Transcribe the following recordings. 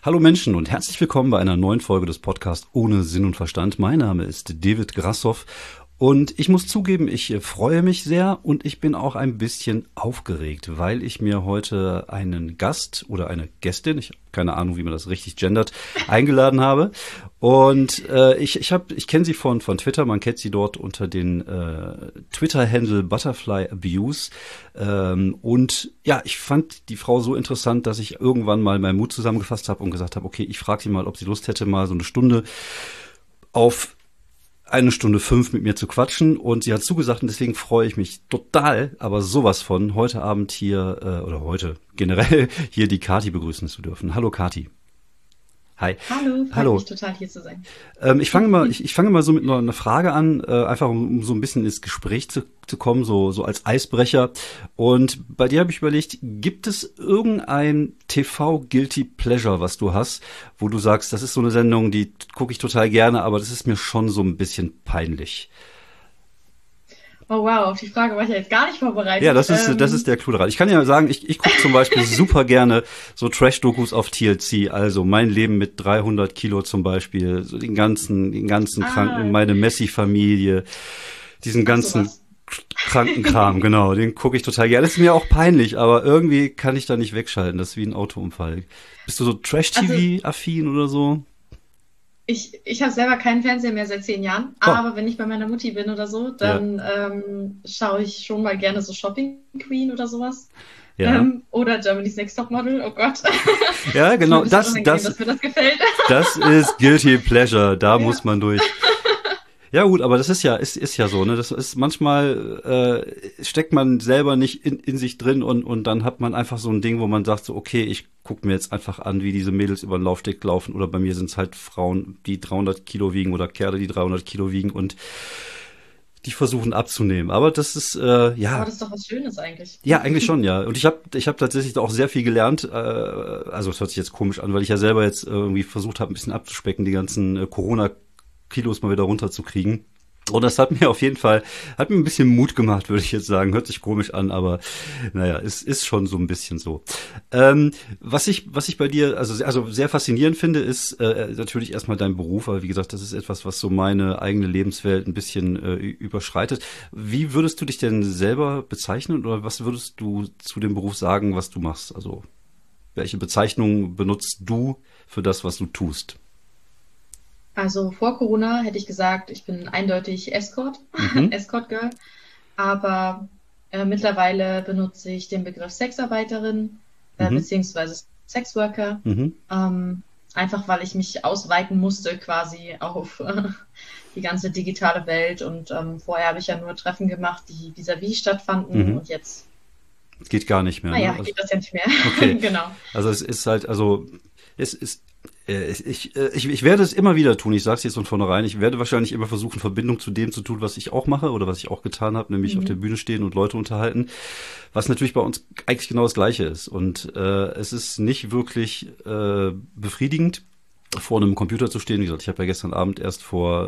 Hallo Menschen und herzlich willkommen bei einer neuen Folge des Podcasts Ohne Sinn und Verstand. Mein Name ist David Grassoff und ich muss zugeben, ich freue mich sehr und ich bin auch ein bisschen aufgeregt, weil ich mir heute einen Gast oder eine Gästin, ich habe keine Ahnung, wie man das richtig gendert, eingeladen habe. Und ich kenne sie von Twitter, man kennt sie dort unter den Twitter-Handle Butterfly Abuse. Und ja, ich fand die Frau so interessant, dass ich irgendwann mal meinen Mut zusammengefasst habe und gesagt habe, okay, ich frage sie mal, ob sie Lust hätte, mal so eine Stunde auf 1:05 mit mir zu quatschen. Und sie hat zugesagt und deswegen freue ich mich total, aber sowas von, heute Abend hier, oder heute generell hier die Kati begrüßen zu dürfen. Hallo Kati. Hi. Hallo, freut Hallo. mich total hier zu sein. Ich fange mal so mit einer Frage an, einfach um so ein bisschen ins Gespräch zu kommen, so als Eisbrecher. Und bei dir habe ich überlegt, gibt es irgendein TV-Guilty Pleasure, was du hast, wo du sagst, das ist so eine Sendung, die gucke ich total gerne, aber das ist mir schon so ein bisschen peinlich. Oh wow, auf die Frage war ich ja jetzt gar nicht Ja, vorbereitet. das ist der Clou daran. Ich kann ja sagen, ich gucke zum Beispiel super gerne so Trash-Dokus auf TLC, also mein Leben mit 300 Kilo zum Beispiel, so den ganzen Kranken, meine Messi-Familie, diesen ach ganzen sowas. Krankenkram, genau, den gucke ich total gerne. Das ist mir auch peinlich, aber irgendwie kann ich da nicht wegschalten. Das ist wie ein Autounfall. Bist du so Also Trash-TV-affin oder so? ich habe selber keinen Fernseher mehr seit 10 Jahren, Oh, aber wenn ich bei meiner Mutti bin oder so, ja, dann schaue ich schon mal gerne so Shopping Queen oder sowas. ja. Oder Germany's Next Topmodel, oh Gott. Ja, Ist mir ein genau, bisschen unangenehm, dass mir das gefällt. das ist Guilty Pleasure. Da muss Ja. man durch. Ja gut, aber das ist ja so, ne? Das ist manchmal steckt man selber nicht in sich drin und dann hat man einfach so ein Ding, wo man sagt so, okay, ich guck mir jetzt einfach an, wie diese Mädels über den Laufsteg laufen oder bei mir sind es halt Frauen, die 300 Kilo wiegen oder Kerle, die 300 Kilo wiegen und die versuchen abzunehmen. Aber das ist Aber ja. das ist doch was Schönes eigentlich. Ja, eigentlich schon, ja. Und ich hab tatsächlich auch sehr viel gelernt. Also es hört sich jetzt komisch an, weil ich ja selber jetzt irgendwie versucht habe, ein bisschen abzuspecken, die ganzen Corona-Kilos mal wieder runterzukriegen. Und das hat mir ein bisschen Mut gemacht, würde ich jetzt sagen. Hört sich komisch an, aber naja, es ist schon so ein bisschen so. Ähm, was ich bei dir also sehr faszinierend finde, ist natürlich erstmal dein Beruf, aber wie gesagt, das ist etwas, was so meine eigene Lebenswelt ein bisschen überschreitet. Wie würdest du dich denn selber bezeichnen oder was würdest du zu dem Beruf sagen, was du machst? Also welche Bezeichnung benutzt du für das, was du tust? Also vor Corona hätte ich gesagt, ich bin eindeutig Escort, Mhm, Escort Girl. Aber mittlerweile benutze ich den Begriff Sexarbeiterin mhm, beziehungsweise Sexworker, mhm, einfach weil ich mich ausweiten musste quasi auf die ganze digitale Welt. Und vorher habe ich ja nur Treffen gemacht, die vis-à-vis stattfanden. mhm. Und jetzt, Geht gar nicht mehr, ne? naja, geht das ja nicht mehr. Okay. Genau. Also es ist halt, also es ist, ich werde es immer wieder tun, ich sage es jetzt von vornherein, ich werde wahrscheinlich immer versuchen, Verbindung zu dem zu tun, was ich auch mache oder was ich auch getan habe, nämlich auf der Mhm. Bühne stehen und Leute unterhalten, was natürlich bei uns eigentlich genau das Gleiche ist. Und es ist nicht wirklich befriedigend, vor einem Computer zu stehen. Wie gesagt, ich habe ja gestern Abend erst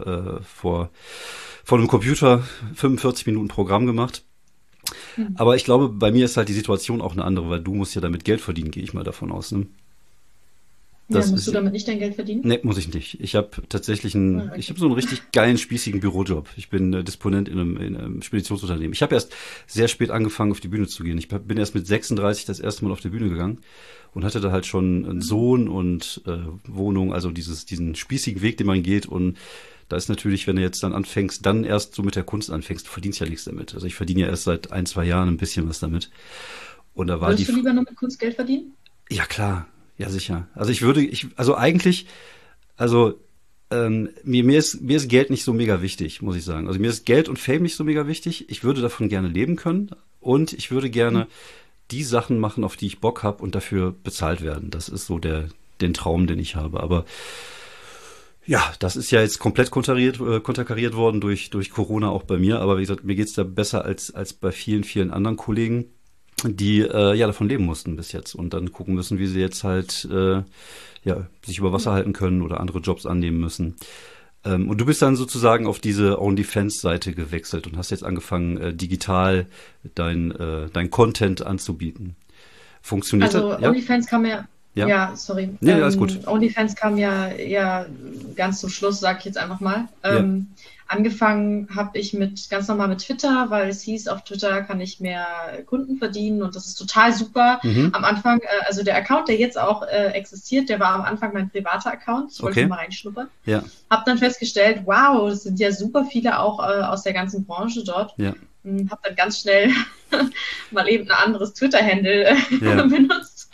vor einem Computer 45 Minuten Programm gemacht. Mhm. Aber ich glaube, bei mir ist halt die Situation auch eine andere, weil du musst ja damit Geld verdienen, gehe ich mal davon aus. Ne? Ja, Das musst du ist, damit nicht dein Geld verdienen? ne, muss ich nicht. Ah, Ich okay. habe so einen richtig geilen, spießigen Bürojob. Ich bin Disponent in einem Speditionsunternehmen. Ich habe erst sehr spät angefangen, auf die Bühne zu gehen. Ich bin erst mit 36 das erste Mal auf die Bühne gegangen und hatte da halt schon einen Sohn und Wohnung, also diesen spießigen Weg, den man geht. Und da ist natürlich, wenn du jetzt dann anfängst, dann erst so mit der Kunst anfängst, du verdienst ja nichts damit. Also ich verdiene ja erst seit 1, 2 Jahren ein bisschen was damit. Und da war die, Würdest du lieber nur mit Kunst Geld verdienen? ja klar, ja sicher. Also eigentlich, also mir ist Geld nicht so mega wichtig, muss ich sagen. Also mir ist Geld und Fame nicht so mega wichtig. Ich würde davon gerne leben können und ich würde gerne die Sachen machen, auf die ich Bock habe und dafür bezahlt werden. Das ist so den Traum, den ich habe. Aber ja, das ist ja jetzt komplett konterkariert worden durch Corona auch bei mir. Aber wie gesagt, mir geht's da besser als bei vielen, vielen anderen Kollegen, die ja davon leben mussten bis jetzt und dann gucken müssen, wie sie jetzt halt ja sich über Wasser halten können oder andere Jobs annehmen müssen. Und du bist dann sozusagen auf diese OnlyFans-Seite gewechselt und hast jetzt angefangen, digital dein Content anzubieten. Funktioniert das? Also Ja? OnlyFans kam ja, Ja, Ja, sorry. nee, alles gut. OnlyFans kam ja ganz zum Schluss, sage ich jetzt einfach mal. Ja. Angefangen habe ich ganz normal mit Twitter, weil es hieß, auf Twitter kann ich mehr Kunden verdienen und das ist total super. Mhm. Am Anfang, also der Account, der jetzt auch existiert, der war am Anfang mein privater Account. Ich wollte Okay. mal reinschnuppern. Ja, Hab dann festgestellt, wow, es sind ja super viele auch aus der ganzen Branche dort. ja, Hab dann ganz schnell mal eben ein anderes Twitter-Handle Ja. benutzt.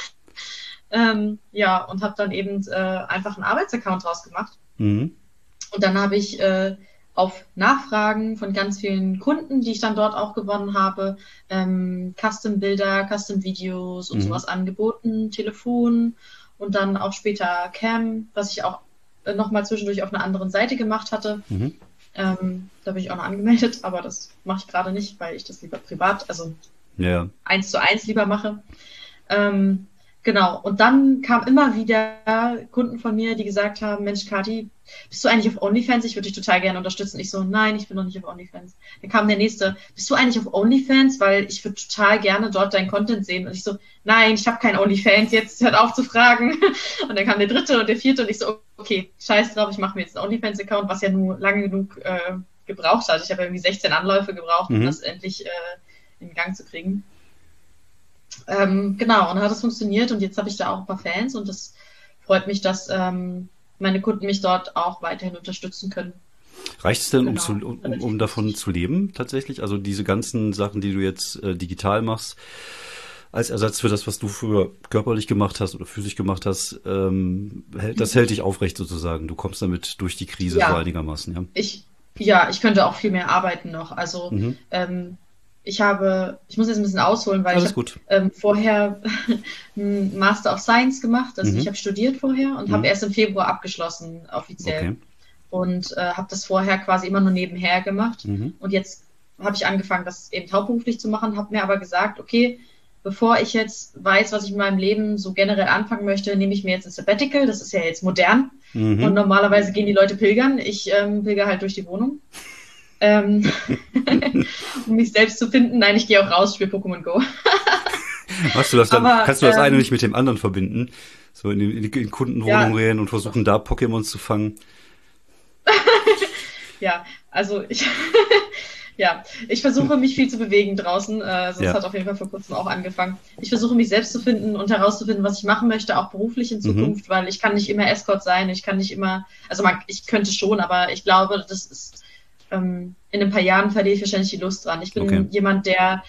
Ja, und habe dann eben einfach einen Arbeitsaccount draus gemacht. mhm. Und dann habe ich auf Nachfragen von ganz vielen Kunden, die ich dann dort auch gewonnen habe, Custom-Bilder, Custom-Videos und Mhm. sowas angeboten, Telefon und dann auch später Cam, was ich auch nochmal zwischendurch auf einer anderen Seite gemacht hatte. Mhm. Da bin ich auch noch angemeldet, aber das mache ich gerade nicht, weil ich das lieber privat, also Ja, 1:1 lieber mache. Genau, und dann kamen immer wieder Kunden von mir, die gesagt haben, Mensch, Kathi, bist du eigentlich auf OnlyFans? Ich würde dich total gerne unterstützen. Ich so, nein, ich bin noch nicht auf OnlyFans. Dann kam der nächste, bist du eigentlich auf OnlyFans? Weil ich würde total gerne dort deinen Content sehen. Und ich so, nein, ich habe kein OnlyFans, jetzt hört auf zu fragen. Und dann kam der dritte und der vierte und ich so, okay, scheiß drauf, ich mache mir jetzt einen OnlyFans-Account, was ja nur lange genug gebraucht hat. Ich habe irgendwie 16 Anläufe gebraucht, um das endlich in Gang zu kriegen. Genau, und dann hat es funktioniert und jetzt habe ich da auch ein paar Fans und das freut mich, dass meine Kunden mich dort auch weiterhin unterstützen können. reicht es denn, Genau, um davon zu leben tatsächlich? Also diese ganzen Sachen, die du jetzt digital machst, als Ersatz für das, was du früher körperlich gemacht hast oder physisch gemacht hast, das hält dich aufrecht sozusagen. Du kommst damit durch die Krise Ja. so einigermaßen, ja? Ich könnte auch viel mehr arbeiten noch. Also ich muss jetzt ein bisschen ausholen, weil Alles ich gut. habe vorher einen Master of Science gemacht. Also Mhm. ich habe studiert vorher und Mhm. habe erst im Februar abgeschlossen, offiziell. Okay. Und habe das vorher quasi immer nur nebenher gemacht. Mhm. Und jetzt habe ich angefangen, das eben hauptberuflich zu machen, habe mir aber gesagt, okay, bevor ich jetzt weiß, was ich in meinem Leben so generell anfangen möchte, nehme ich mir jetzt ein Sabbatical. Das ist ja jetzt modern. Mhm. Und normalerweise gehen die Leute pilgern. Ich pilger halt durch die Wohnung. Um mich selbst zu finden. Nein, ich gehe auch raus, spiele Pokémon Go. Machst du das dann? Aber, Kannst du das eine nicht mit dem anderen verbinden? So in Kundenwohnungen Ja. rennen und versuchen, da Pokémons zu fangen? Ja, also ich versuche mich viel zu bewegen draußen. Das Ja. hat auf jeden Fall vor kurzem auch angefangen. Ich versuche mich selbst zu finden und herauszufinden, was ich machen möchte, auch beruflich in Zukunft, weil ich kann nicht immer Escort sein. Ich kann nicht immer, also ich könnte schon, aber ich glaube, das ist in ein paar Jahren verliere ich wahrscheinlich die Lust dran. Ich bin jemand, der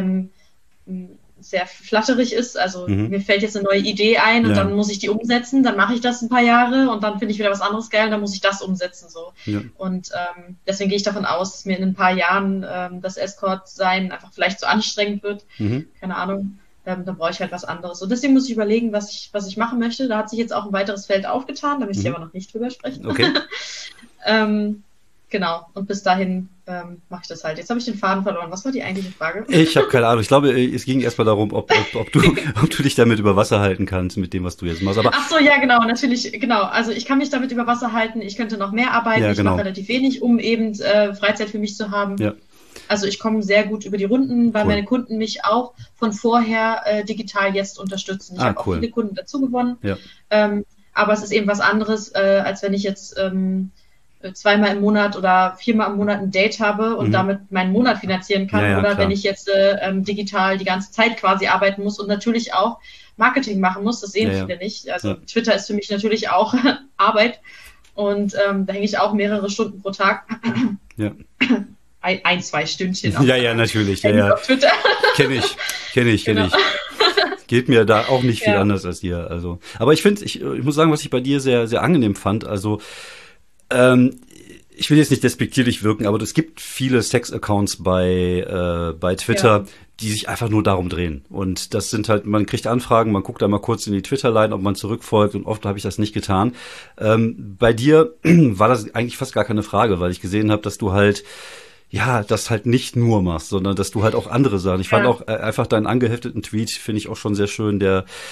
sehr flatterig ist. Also mir fällt jetzt eine neue Idee ein und dann muss ich die umsetzen. Dann mache ich das ein paar Jahre und dann finde ich wieder was anderes geil und dann muss ich das umsetzen. So. Ja. Und deswegen gehe ich davon aus, dass mir in ein paar Jahren das Escort-Sein einfach vielleicht zu anstrengend wird. Keine Ahnung. Dann brauche ich halt was anderes. Und deswegen muss ich überlegen, was ich machen möchte. Da hat sich jetzt auch ein weiteres Feld aufgetan. Da möchte ich aber noch nicht drüber sprechen. Okay. Genau, und bis dahin mache ich das halt. Jetzt habe ich den Faden verloren. Was war die eigentliche Frage? Ich habe keine Ahnung. Ich glaube, es ging erstmal darum, ob du dich damit über Wasser halten kannst mit dem, was du jetzt machst. Aber Ach so, ja, genau, natürlich, genau. Also ich kann mich damit über Wasser halten. Ich könnte noch mehr arbeiten. Ja, Ich genau. mache relativ wenig, um eben Freizeit für mich zu haben. Ja. Also ich komme sehr gut über die Runden, weil Cool. meine Kunden mich auch von vorher digital jetzt unterstützen. Ich habe cool. auch viele Kunden dazu gewonnen. Ja. Aber es ist eben was anderes, als wenn ich jetzt 2-mal im Monat oder 4-mal im Monat ein Date habe und damit meinen Monat finanzieren kann. Ja, oder klar. wenn ich jetzt digital die ganze Zeit quasi arbeiten muss und natürlich auch Marketing machen muss. Das sehen viele nicht. Also Twitter ist für mich natürlich auch Arbeit. Und da hänge ich auch mehrere Stunden pro Tag. Ja. 1-2 Stündchen. Ja, natürlich. Ja. Auf Twitter. Kenn ich. Genau. Geht mir da auch nicht viel Ja. anders als dir. Also, aber ich finde, ich muss sagen, was ich bei dir sehr, sehr angenehm fand. Also, ich will jetzt nicht despektierlich wirken, aber es gibt viele Sex-Accounts bei Twitter, die sich einfach nur darum drehen. Und das sind halt, man kriegt Anfragen, man guckt da mal kurz in die Twitter-Line, ob man zurückfolgt, und oft habe ich das nicht getan. Bei dir war das eigentlich fast gar keine Frage, weil ich gesehen habe, dass du halt das halt nicht nur machst, sondern dass du halt auch andere Sachen. Ich fand auch einfach deinen angehefteten Tweet, finde ich auch schon sehr schön. Der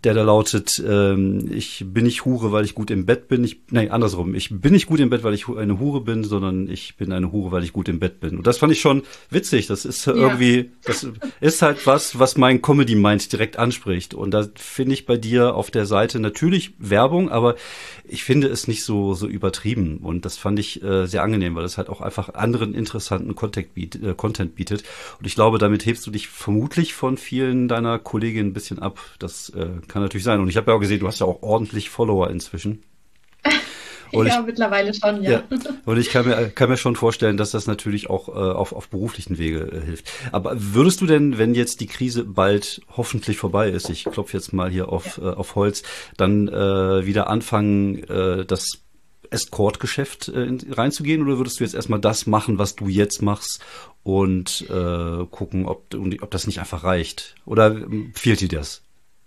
der da lautet, ich bin nicht Hure, weil ich gut im Bett bin. Nein, andersrum. Ich bin nicht gut im Bett, weil ich eine Hure bin, sondern ich bin eine Hure, weil ich gut im Bett bin. Und das fand ich schon witzig. Das ist irgendwie, das ist halt was mein Comedy-Mind direkt anspricht. Und da finde ich bei dir auf der Seite natürlich Werbung, aber ich finde es nicht so übertrieben. Und das fand ich sehr angenehm, weil es halt auch einfach anderen interessanten Content bietet. Und ich glaube, damit hebst du dich vermutlich von vielen deiner Kolleginnen ein bisschen ab. Das kann natürlich sein. Und ich habe ja auch gesehen, du hast ja auch ordentlich Follower inzwischen. Und mittlerweile schon, ja. Und ich kann mir schon vorstellen, dass das natürlich auch auf beruflichen Wege hilft. Aber würdest du denn, wenn jetzt die Krise bald hoffentlich vorbei ist, ich klopfe jetzt mal hier auf Holz, dann wieder anfangen, das Escort-Geschäft reinzugehen, oder würdest du jetzt erstmal das machen, was du jetzt machst und gucken, ob das nicht einfach reicht? Oder fehlt dir das?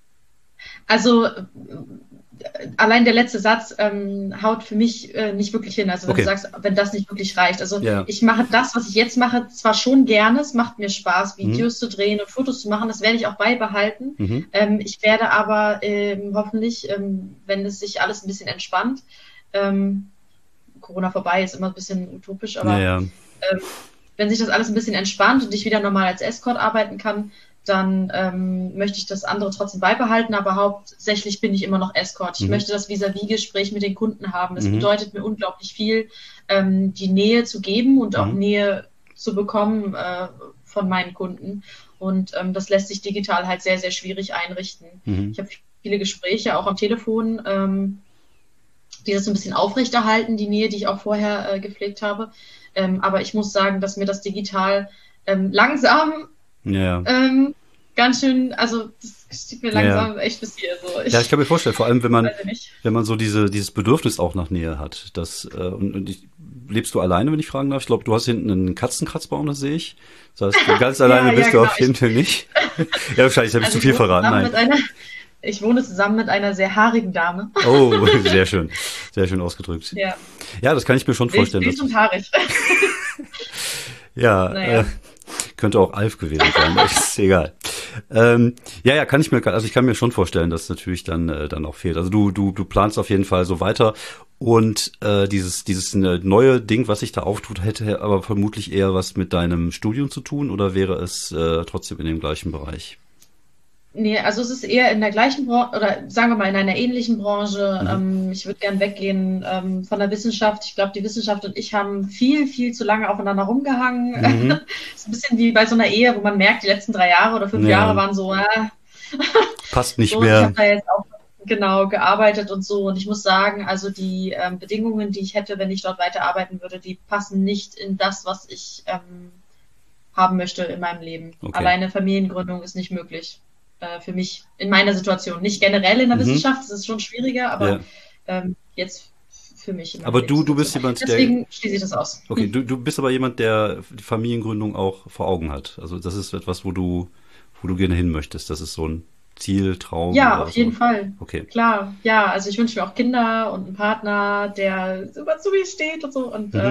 Also allein der letzte Satz haut für mich nicht wirklich hin. Also wenn du sagst, wenn das nicht wirklich reicht. Also ich mache das, was ich jetzt mache, zwar schon gerne, es macht mir Spaß, Videos zu drehen und Fotos zu machen, das werde ich auch beibehalten. Ich werde aber hoffentlich, wenn es sich alles ein bisschen entspannt, Corona vorbei ist immer ein bisschen utopisch, aber wenn sich das alles ein bisschen entspannt und ich wieder normal als Escort arbeiten kann, dann möchte ich das andere trotzdem beibehalten, aber hauptsächlich bin ich immer noch Escort. Ich möchte das Vis-à-vis-Gespräch mit den Kunden haben. Es bedeutet mir unglaublich viel, die Nähe zu geben und auch Nähe zu bekommen von meinen Kunden. Und das lässt sich digital halt sehr, sehr schwierig einrichten. Ich habe viele Gespräche, auch am Telefon, die das so ein bisschen aufrechterhalten, die Nähe, die ich auch vorher gepflegt habe. Aber ich muss sagen, dass mir das digital langsam ganz schön, also das steht mir langsam echt bis hier. So. Ich kann mir vorstellen, vor allem wenn man so dieses Bedürfnis auch nach Nähe hat. Lebst du alleine, wenn ich fragen darf? Ich glaube, du hast hinten einen Katzenkratzbaum, das sehe ich. Das heißt, ganz alleine bist du auf jeden Fall nicht. Ja, wahrscheinlich habe ich zu viel verraten. Ich wohne zusammen mit einer sehr haarigen Dame. Oh, sehr schön. Sehr schön ausgedrückt. Ja, das kann ich mir schon vorstellen. Wild und haarig. Könnte auch Alf gewesen sein, ist egal. Ich kann mir schon vorstellen, dass natürlich dann auch fehlt. Also du planst auf jeden Fall so weiter und dieses neue Ding, was sich da auftut, hätte aber vermutlich eher was mit deinem Studium zu tun, oder wäre es trotzdem in dem gleichen Bereich? Nee, also es ist eher in der gleichen Branche, oder sagen wir mal in einer ähnlichen Branche. Ich würde gern weggehen von der Wissenschaft. Ich glaube, die Wissenschaft und ich haben viel, viel zu lange aufeinander rumgehangen. Ist ein bisschen wie bei so einer Ehe, wo man merkt, die letzten 3 Jahre oder 5 Jahre waren so, passt nicht so, mehr. Ich habe da jetzt auch gearbeitet und so. Und ich muss sagen, also die Bedingungen, die ich hätte, wenn ich dort weiterarbeiten würde, die passen nicht in das, was ich haben möchte in meinem Leben. Alleine Familiengründung ist nicht möglich. Für mich in meiner Situation. Nicht generell in der Wissenschaft, das ist schon schwieriger, aber jetzt für mich. Aber du bist jemand, deswegen schließe ich das aus. Okay, du bist aber jemand, der die Familiengründung auch vor Augen hat. Also das ist etwas, wo du gerne hin möchtest. Das ist so ein Ziel, Traum. Ja, auf jeden Fall. Okay. Klar, ja, also ich wünsche mir auch Kinder und einen Partner, der super zu mir steht und so. Und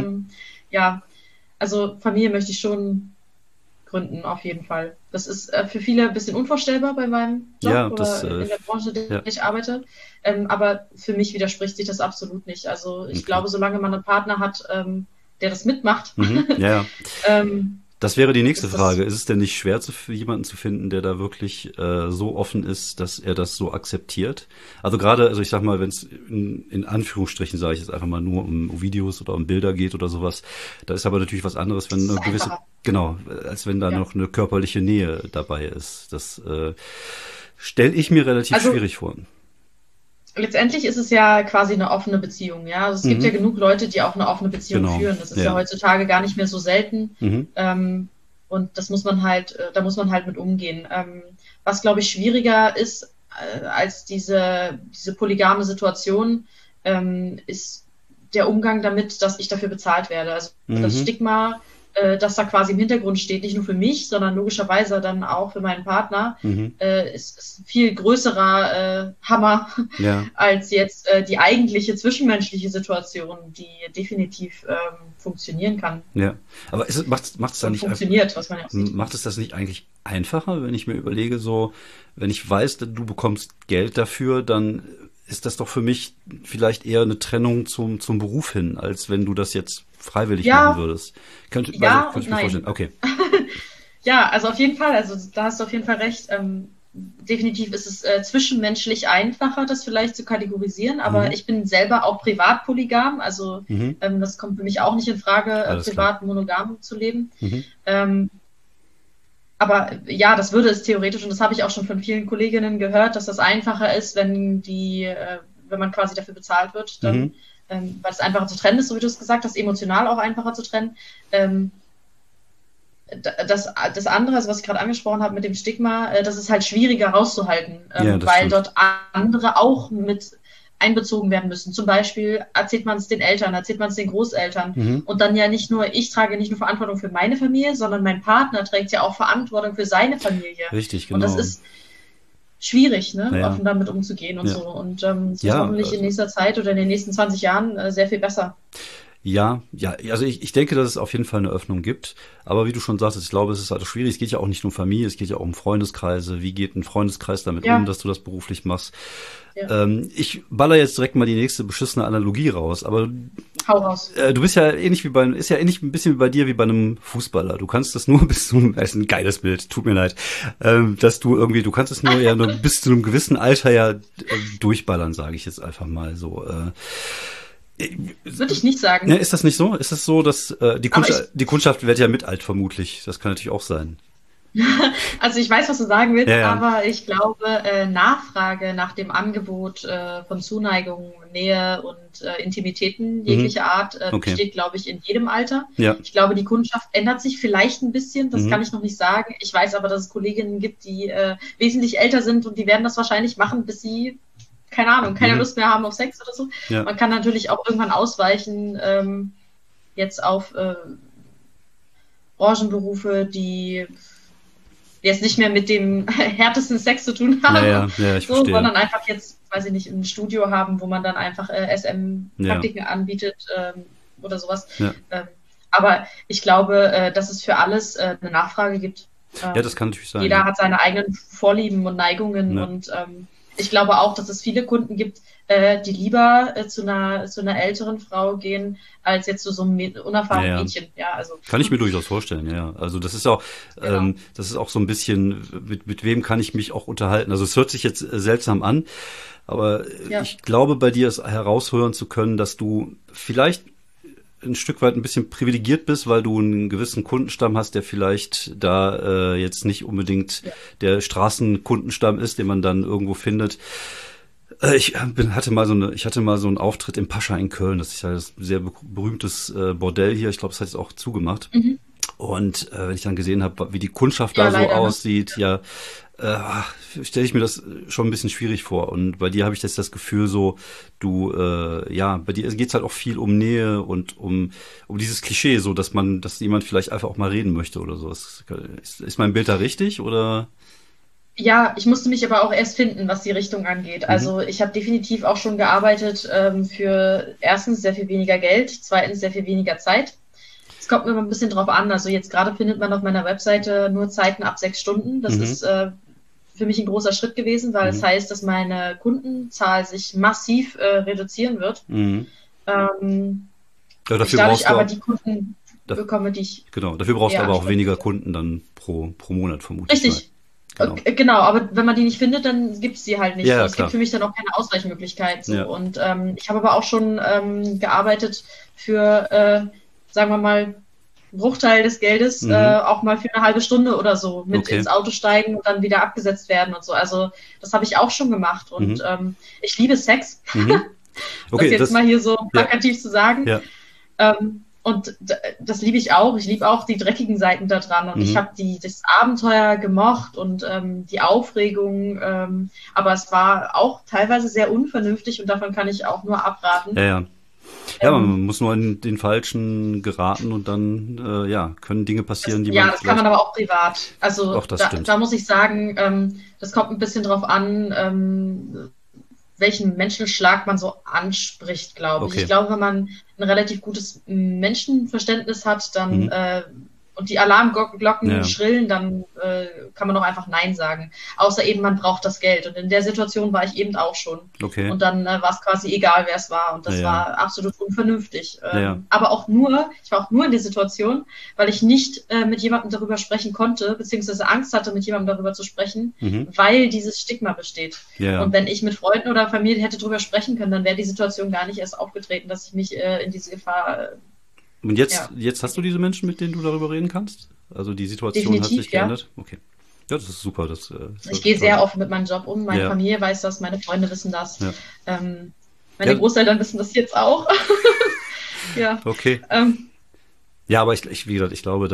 also Familie möchte ich schon gründen, auf jeden Fall. Das ist für viele ein bisschen unvorstellbar bei meinem Job oder in der Branche, in der ich arbeite. Aber für mich widerspricht sich das absolut nicht. Also ich glaube, solange man einen Partner hat, der das mitmacht. Das wäre die nächste Frage. Ist es denn nicht schwer, für jemanden zu finden, der da wirklich so offen ist, dass er das so akzeptiert? Also gerade, ich sag mal, wenn es in Anführungsstrichen, sage ich jetzt einfach mal, nur um Videos oder um Bilder geht oder sowas, da ist aber natürlich was anderes, wenn eine gewisse, als wenn da noch eine körperliche Nähe dabei ist. Das stelle ich mir relativ schwierig vor. Letztendlich ist es ja quasi eine offene Beziehung, ja. Also es gibt ja genug Leute, die auch eine offene Beziehung führen. Das ist ja heutzutage gar nicht mehr so selten. Und das muss man halt, da muss man halt mit umgehen. Was, glaube ich, schwieriger ist als diese polygame Situation, ist der Umgang damit, dass ich dafür bezahlt werde. Also das Stigma das da quasi im Hintergrund steht, nicht nur für mich, sondern logischerweise dann auch für meinen Partner, ist ein viel größerer Hammer als jetzt die eigentliche zwischenmenschliche Situation, die definitiv funktionieren kann. Ja, aber macht es dann nicht funktioniert, was man ja auch sieht. Macht es das nicht eigentlich einfacher, wenn ich mir überlege, so, wenn ich weiß, du bekommst Geld dafür, dann ist das doch für mich vielleicht eher eine Trennung zum Beruf hin, als wenn du das jetzt freiwillig machen würdest. Könnte ich mir vorstellen. Okay. Ja, also auf jeden Fall, also da hast du auf jeden Fall recht. Definitiv ist es zwischenmenschlich einfacher, das vielleicht zu kategorisieren, aber ich bin selber auch privat polygam, also das kommt für mich auch nicht in Frage, privat monogam zu leben. Aber ja, das würde es theoretisch, und das habe ich auch schon von vielen Kolleginnen gehört, dass das einfacher ist, wenn man quasi dafür bezahlt wird, dann, weil es einfacher zu trennen ist, so wie du es gesagt hast, emotional auch einfacher zu trennen. Das andere, also was ich gerade angesprochen habe mit dem Stigma, das ist halt schwieriger rauszuhalten, weil dort andere auch mit einbezogen werden müssen. Zum Beispiel erzählt man es den Eltern, erzählt man es den Großeltern. Und dann ja ich trage nicht nur Verantwortung für meine Familie, sondern mein Partner trägt ja auch Verantwortung für seine Familie. Richtig, genau. Und das ist schwierig, ne, offen damit umzugehen und so. Und das ist hoffentlich in nächster Zeit oder in den nächsten 20 Jahren sehr viel besser. Ja, also ich denke, dass es auf jeden Fall eine Öffnung gibt. Aber wie du schon sagtest, ich glaube, es ist halt schwierig. Es geht ja auch nicht nur um Familie, es geht ja auch um Freundeskreise. Wie geht ein Freundeskreis damit um, dass du das beruflich machst? Ja. Ich baller jetzt direkt mal die nächste beschissene Analogie raus. Aber hau raus. Du bist ja ähnlich ein bisschen wie bei dir wie bei einem Fußballer. Du kannst das nur bis zu ist ein geiles Bild, tut mir leid, dass du kannst es nur bis zu einem gewissen Alter durchballern, sage ich jetzt einfach mal so. Würde ich nicht sagen. Ja, ist das nicht so? Ist das so, dass die Kundschaft wird ja mit alt vermutlich? Das kann natürlich auch sein. Also ich weiß, was du sagen willst, aber ich glaube, Nachfrage nach dem Angebot von Zuneigung, Nähe und Intimitäten jeglicher Art besteht, glaube ich, in jedem Alter. Ja. Ich glaube, die Kundschaft ändert sich vielleicht ein bisschen, das kann ich noch nicht sagen. Ich weiß aber, dass es Kolleginnen gibt, die wesentlich älter sind und die werden das wahrscheinlich machen, bis sie keine Ahnung, keine Lust mehr haben auf Sex oder so. Ja. Man kann natürlich auch irgendwann ausweichen, jetzt auf Branchenberufe, die jetzt nicht mehr mit dem härtesten Sex zu tun haben, sondern einfach jetzt, weiß ich nicht, ein Studio haben, wo man dann einfach SM-Praktiken anbietet oder sowas. Ja. Aber ich glaube, dass es für alles eine Nachfrage gibt. Ja, das kann natürlich sein. Jeder hat seine eigenen Vorlieben und Neigungen und ich glaube auch, dass es viele Kunden gibt, die lieber zu einer älteren Frau gehen, als jetzt zu so einem unerfahrenen Mädchen. Ja, also. Kann ich mir durchaus vorstellen, ja. Also das ist auch, das ist auch so ein bisschen, mit wem kann ich mich auch unterhalten. Also es hört sich jetzt seltsam an, aber ich glaube, bei dir ist heraushören zu können, dass du vielleicht ein Stück weit ein bisschen privilegiert bist, weil du einen gewissen Kundenstamm hast, der vielleicht da jetzt nicht unbedingt der Straßenkundenstamm ist, den man dann irgendwo findet. Ich hatte mal so einen Auftritt im Pascha in Köln. Das ist ja ein sehr berühmtes Bordell hier. Ich glaube, es hat jetzt auch zugemacht. Und wenn ich dann gesehen habe, wie die Kundschaft da so aussieht, stelle ich mir das schon ein bisschen schwierig vor. Und bei dir habe ich jetzt das Gefühl so, bei dir geht's halt auch viel um Nähe und um dieses Klischee, so dass jemand vielleicht einfach auch mal reden möchte oder so. Ist mein Bild da richtig oder? Ja, ich musste mich aber auch erst finden, was die Richtung angeht. Also ich habe definitiv auch schon gearbeitet für erstens sehr viel weniger Geld, zweitens sehr viel weniger Zeit. Es kommt mir immer ein bisschen drauf an. Also jetzt gerade findet man auf meiner Webseite nur Zeiten ab 6 Stunden. Das ist für mich ein großer Schritt gewesen, weil es heißt, dass meine Kundenzahl sich massiv reduzieren wird. Dafür brauchst du aber die Kunden bekomme, die ich... Genau, dafür brauchst du aber auch weniger Kunden dann pro Monat vermutlich. Richtig. Genau, aber wenn man die nicht findet, dann gibt es die halt nicht. Ja, es gibt für mich dann auch keine Ausweichmöglichkeit. So. Ja. Und ich habe aber auch schon gearbeitet für, sagen wir mal, einen Bruchteil des Geldes, auch mal für eine halbe Stunde oder so mit ins Auto steigen und dann wieder abgesetzt werden und so. Also das habe ich auch schon gemacht und ich liebe Sex. Das jetzt mal hier so plakativ zu sagen. Ja. Und das liebe ich auch. Ich liebe auch die dreckigen Seiten da dran. Und ich habe das Abenteuer gemocht und die Aufregung. Aber es war auch teilweise sehr unvernünftig und davon kann ich auch nur abraten. Ja. Ja, man muss nur in den Falschen geraten und dann, ja, können Dinge passieren, die Ja, man das kann man aber auch privat. Also Auch das stimmt. da muss ich sagen, das kommt ein bisschen drauf an, welchen Menschenschlag man so anspricht, glaube ich. Ich Okay. glaube, wenn man ein relativ gutes Menschenverständnis hat, dann Mhm. und die Alarmglocken Ja, schrillen, dann kann man auch einfach Nein sagen. Außer eben, man braucht das Geld. Und in der Situation war ich eben auch schon. okay. Und dann war es quasi egal, wer es war. Und Ja, das ja, war absolut unvernünftig. ja, Aber auch nur, ich war auch nur in der Situation, weil ich nicht mit jemandem darüber sprechen konnte, beziehungsweise Angst hatte, mit jemandem darüber zu sprechen, mhm. weil dieses Stigma besteht. Ja, ja. Und wenn ich mit Freunden oder Familie hätte darüber sprechen können, dann wäre die Situation gar nicht erst aufgetreten, dass ich mich in diese Gefahr, Und ja, jetzt hast du diese Menschen, mit denen du darüber reden kannst? Also die Situation hat sich definitiv, ja. geändert? Okay. Ja, das ist super. Das Ich hört sich gehe toll sehr an. offen mit meinem Job um. Meine Ja, Familie weiß das, meine Freunde wissen das. ja. Meine Ja, Großeltern wissen das jetzt auch. Ja. okay. Ähm, Ja, aber wie gesagt, ich glaube,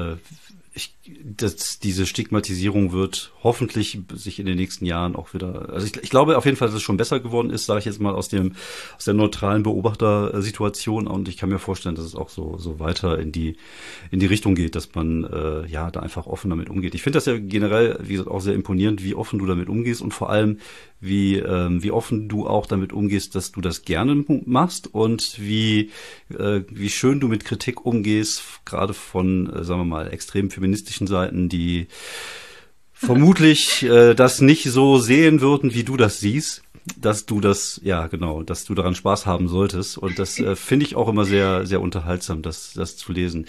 dass diese Stigmatisierung wird hoffentlich sich in den nächsten Jahren auch wieder, also ich glaube auf jeden Fall, dass es schon besser geworden ist, sage ich jetzt mal aus der neutralen Beobachtersituation, und ich kann mir vorstellen, dass es auch so weiter in die Richtung geht, dass man ja da einfach offen damit umgeht. Ich finde das ja generell, wie gesagt, auch sehr imponierend, wie offen du damit umgehst und vor allem wie offen du auch damit umgehst, dass du das gerne machst und wie schön du mit Kritik umgehst, gerade von, sagen wir mal, extrem feministischen Seiten, die vermutlich das nicht so sehen würden, wie du das siehst, dass du das, ja genau, dass du daran Spaß haben solltest. Und das finde ich auch immer sehr, sehr unterhaltsam, das zu lesen.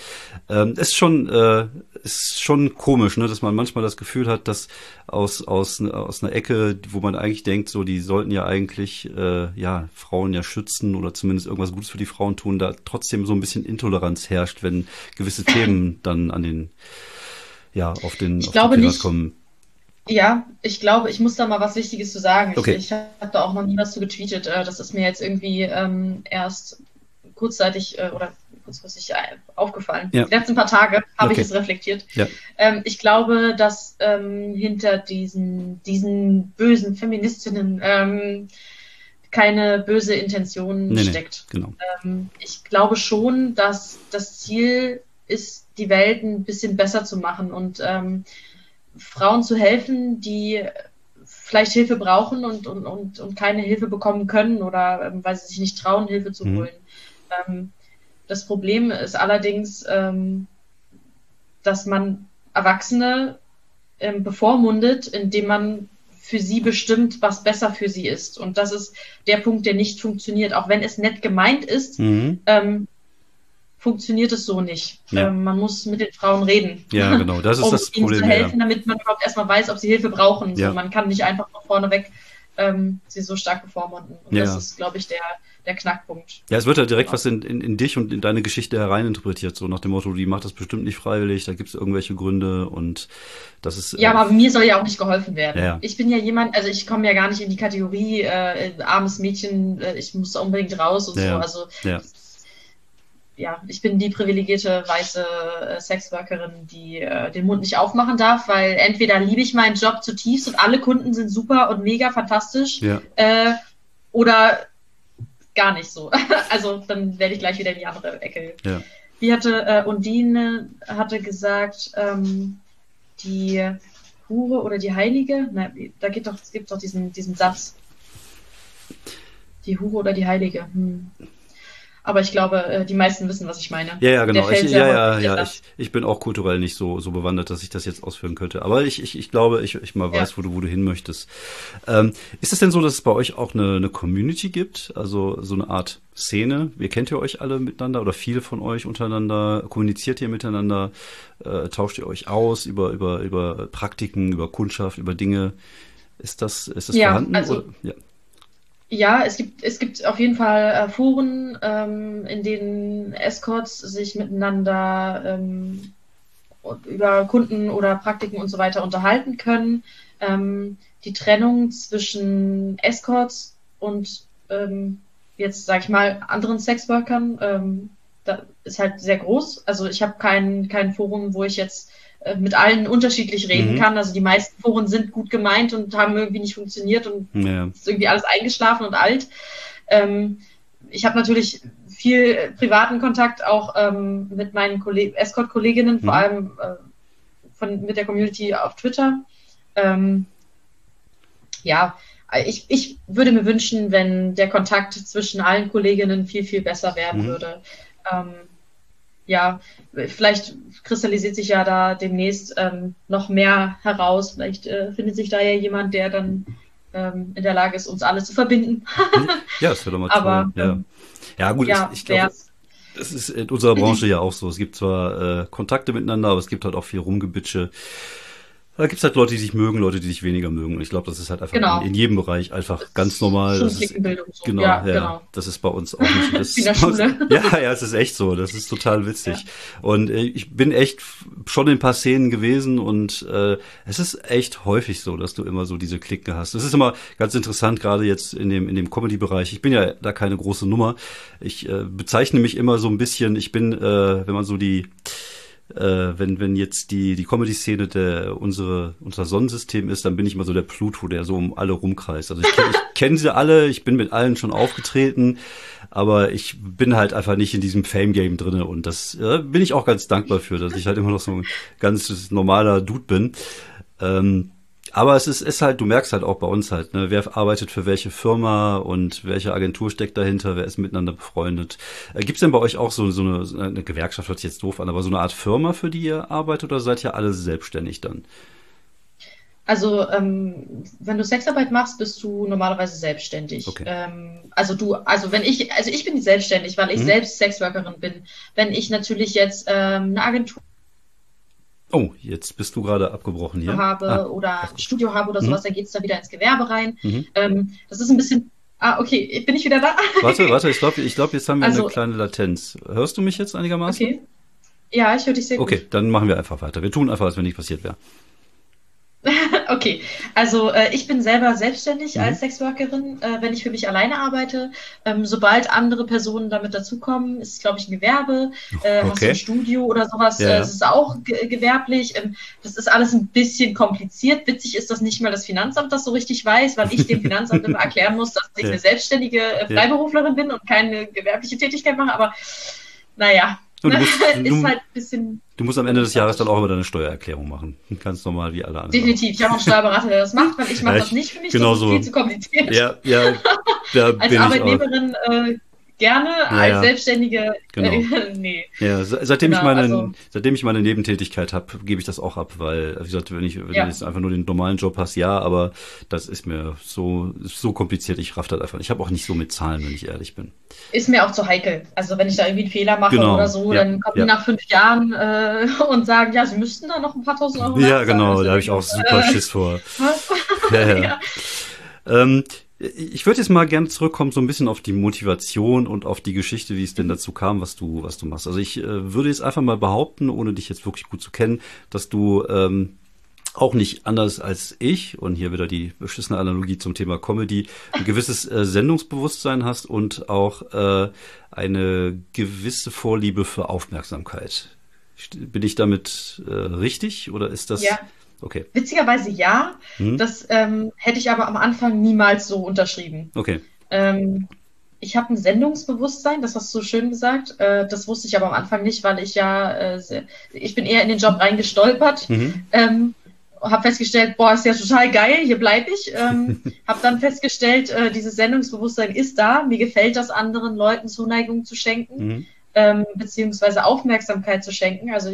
Ist schon komisch, ne, dass man manchmal das Gefühl hat, dass aus einer Ecke, wo man eigentlich denkt, so die sollten ja eigentlich ja Frauen ja schützen oder zumindest irgendwas Gutes für die Frauen tun, da trotzdem so ein bisschen Intoleranz herrscht, wenn gewisse Themen dann ich auf den glaube Pirat nicht, kommen. ja, ich glaube, ich muss da mal was Wichtiges zu sagen. Okay. Ich habe da auch noch nie was zu getweetet. Das ist mir jetzt irgendwie erst kurzzeitig oder kurzfristig aufgefallen. Ja, Die letzten paar Tage habe ich okay. es reflektiert. Ja. Ich glaube, dass hinter diesen bösen Feministinnen keine böse Intention Nee, nee, steckt. genau. Ich glaube schon, dass das Ziel ist, die Welt ein bisschen besser zu machen und Frauen zu helfen, die vielleicht Hilfe brauchen und keine Hilfe bekommen können oder weil sie sich nicht trauen, Hilfe zu Mhm. holen. Das Problem ist allerdings, dass man Erwachsene bevormundet, indem man für sie bestimmt, was besser für sie ist. Und das ist der Punkt, der nicht funktioniert. Auch wenn es nett gemeint ist, Mhm. funktioniert es so nicht. Ja. Man muss mit den Frauen reden, Ja, genau. Das ist um das ihnen zu Problem, ja. helfen, damit man überhaupt erstmal weiß, ob sie Hilfe brauchen. Ja. So, man kann nicht einfach von vorneweg sie so stark bevormunden. Und Ja. das ist, glaube ich, der Knackpunkt. Ja, es wird ja direkt Genau. was in dich und in deine Geschichte hereininterpretiert, so nach dem Motto, die macht das bestimmt nicht freiwillig, da gibt es irgendwelche Gründe und das ist, Ja, aber mir soll ja auch nicht geholfen werden. Ja, ja. Ich bin ja jemand, also ich komme ja gar nicht in die Kategorie armes Mädchen, ich muss da unbedingt raus und Ja, so. ja. Also Ja, ja, ich bin die privilegierte weiße Sexworkerin, die den Mund nicht aufmachen darf, weil entweder liebe ich meinen Job zutiefst und alle Kunden sind super und mega fantastisch, ja, oder gar nicht so. Also dann werde ich gleich wieder in die andere Ecke. ja. Wie hatte Undine hatte gesagt, die Hure oder die Heilige? Nein, es gibt doch diesen Satz. Die Hure oder die Heilige. Aber ich glaube, die meisten wissen, was ich meine. Ja, ja, genau. Der fällt sehr häufig, der Ja. Satz. Ich bin auch kulturell nicht so bewandert, dass ich das jetzt ausführen könnte. Aber ich glaube, ich mal Ja. weiß, wo du hin möchtest. Ist es denn so, dass es bei euch auch eine Community gibt? Also so eine Art Szene? Kennt ihr euch alle miteinander oder viele von euch untereinander? Kommuniziert ihr miteinander? Tauscht ihr euch aus über Praktiken, über Kundschaft, über Dinge? Ist das Ja, vorhanden? also Oder? Ja. ja, es gibt auf jeden Fall Foren, in denen Escorts sich miteinander über Kunden oder Praktiken und so weiter unterhalten können. Die Trennung zwischen Escorts und jetzt sage ich mal anderen Sexworkern, da ist halt sehr groß. Also ich habe kein Forum, wo ich jetzt mit allen unterschiedlich reden Mhm. kann. Also die meisten Foren sind gut gemeint und haben irgendwie nicht funktioniert und Ja. ist irgendwie alles eingeschlafen und alt. Ähm, ich habe natürlich viel privaten Kontakt auch mit meinen Escort-Kolleginnen, vor allem mit der Community auf Twitter. Ich würde mir wünschen, wenn der Kontakt zwischen allen Kolleginnen viel, viel besser werden würde. Vielleicht kristallisiert sich ja da demnächst noch mehr heraus. Vielleicht findet sich da ja jemand, der dann in der Lage ist, uns alle zu verbinden. Ja, das wäre doch mal Aber, toll. Ja, gut, ich glaube, das ist in unserer Branche ja auch so. Es gibt zwar Kontakte miteinander, aber es gibt halt auch viel Rumgebitsche. Da gibt es halt Leute, die sich mögen, Leute, die sich weniger mögen. Und ich glaube, das ist halt einfach in jedem Bereich einfach ganz normal. Das ist, so. Genau. Das ist bei uns auch nicht. Das in der Schule. Ja, es ist echt so. Das ist total witzig. Ja. Und ich bin echt schon in ein paar Szenen gewesen und es ist echt häufig so, dass du immer so diese Clique hast. Das ist immer ganz interessant, gerade jetzt in dem Comedy-Bereich. Ich bin ja da keine große Nummer. Ich bezeichne mich immer so ein bisschen, ich bin, wenn man so wenn jetzt die Comedy-Szene unser Sonnensystem ist, dann bin ich immer so der Pluto, der so um alle rumkreist. Also ich kenne sie alle, ich bin mit allen schon aufgetreten, aber ich bin halt einfach nicht in diesem Fame-Game drinne und das bin ich auch ganz dankbar für, dass ich halt immer noch so ein ganz normaler Dude bin. Aber es ist halt, du merkst halt auch bei uns halt, ne, wer arbeitet für welche Firma und welche Agentur steckt dahinter, wer ist miteinander befreundet. Gibt's denn bei euch auch so eine Gewerkschaft, hört sich jetzt doof an, aber so eine Art Firma, für die ihr arbeitet, oder seid ihr alle selbstständig dann? Also, wenn du Sexarbeit machst, bist du normalerweise selbstständig. Okay. Ich bin selbstständig, weil ich selbst Sexworkerin bin. Wenn ich natürlich jetzt eine Agentur Oh, jetzt bist du gerade abgebrochen hier. Oder ein Studio habe oder sowas, dann geht's da wieder ins Gewerbe rein. Das ist ein bisschen... okay, bin ich wieder da? Warte, ich glaube, jetzt haben wir eine kleine Latenz. Hörst du mich jetzt einigermaßen? Okay. Ja, ich höre dich sehr gut. Okay, dann machen wir einfach weiter. Wir tun einfach, als wenn nichts passiert wäre. Okay, also ich bin selber selbstständig als Sexworkerin, wenn ich für mich alleine arbeite. Sobald andere Personen damit dazukommen, ist es, glaube ich, ein Gewerbe. Hast du ein Studio oder sowas, es ist auch gewerblich. Das ist alles ein bisschen kompliziert. Witzig ist, dass nicht mal das Finanzamt das so richtig weiß, weil ich dem Finanzamt immer erklären muss, dass ich eine selbstständige Freiberuflerin bin und keine gewerbliche Tätigkeit mache. Aber naja, ist halt ein bisschen... Du musst am Ende des Jahres dann auch immer deine Steuererklärung machen. Ganz normal wie alle anderen. Definitiv. Ich habe auch einen Steuerberater, der das macht, weil ich mache das nicht für mich. Das ist viel zu kompliziert. Ja, da als bin Arbeitnehmerin gerne, als Selbstständige nee. Ja, seitdem ich meine Nebentätigkeit habe, gebe ich das auch ab, weil, wie gesagt, wenn du jetzt einfach nur den normalen Job hast, ja, aber das ist mir so kompliziert, ich raff das einfach. Ich habe auch nicht so mit Zahlen, wenn ich ehrlich bin. Ist mir auch zu heikel. Also wenn ich da irgendwie einen Fehler mache oder so, dann kommen die nach 5 Jahren und sagen, ja, sie müssten da noch ein paar tausend Euro Ja, genau, da habe ich auch super Schiss vor. Ja. Ich würde jetzt mal gerne zurückkommen, so ein bisschen auf die Motivation und auf die Geschichte, wie es denn dazu kam, was du machst. Also ich würde jetzt einfach mal behaupten, ohne dich jetzt wirklich gut zu kennen, dass du auch nicht anders als ich, und hier wieder die beschissene Analogie zum Thema Comedy, ein gewisses Sendungsbewusstsein hast und auch eine gewisse Vorliebe für Aufmerksamkeit. Bin ich damit richtig oder ist das... Ja. Okay. Witzigerweise ja. Das hätte ich aber am Anfang niemals so unterschrieben. Okay. Ich habe ein Sendungsbewusstsein, das hast du so schön gesagt. Das wusste ich aber am Anfang nicht, weil ich ich bin eher in den Job reingestolpert. Habe festgestellt, boah, ist ja total geil, hier bleibe ich. Habe dann festgestellt, dieses Sendungsbewusstsein ist da. Mir gefällt das, anderen Leuten Zuneigung zu schenken, beziehungsweise Aufmerksamkeit zu schenken. Also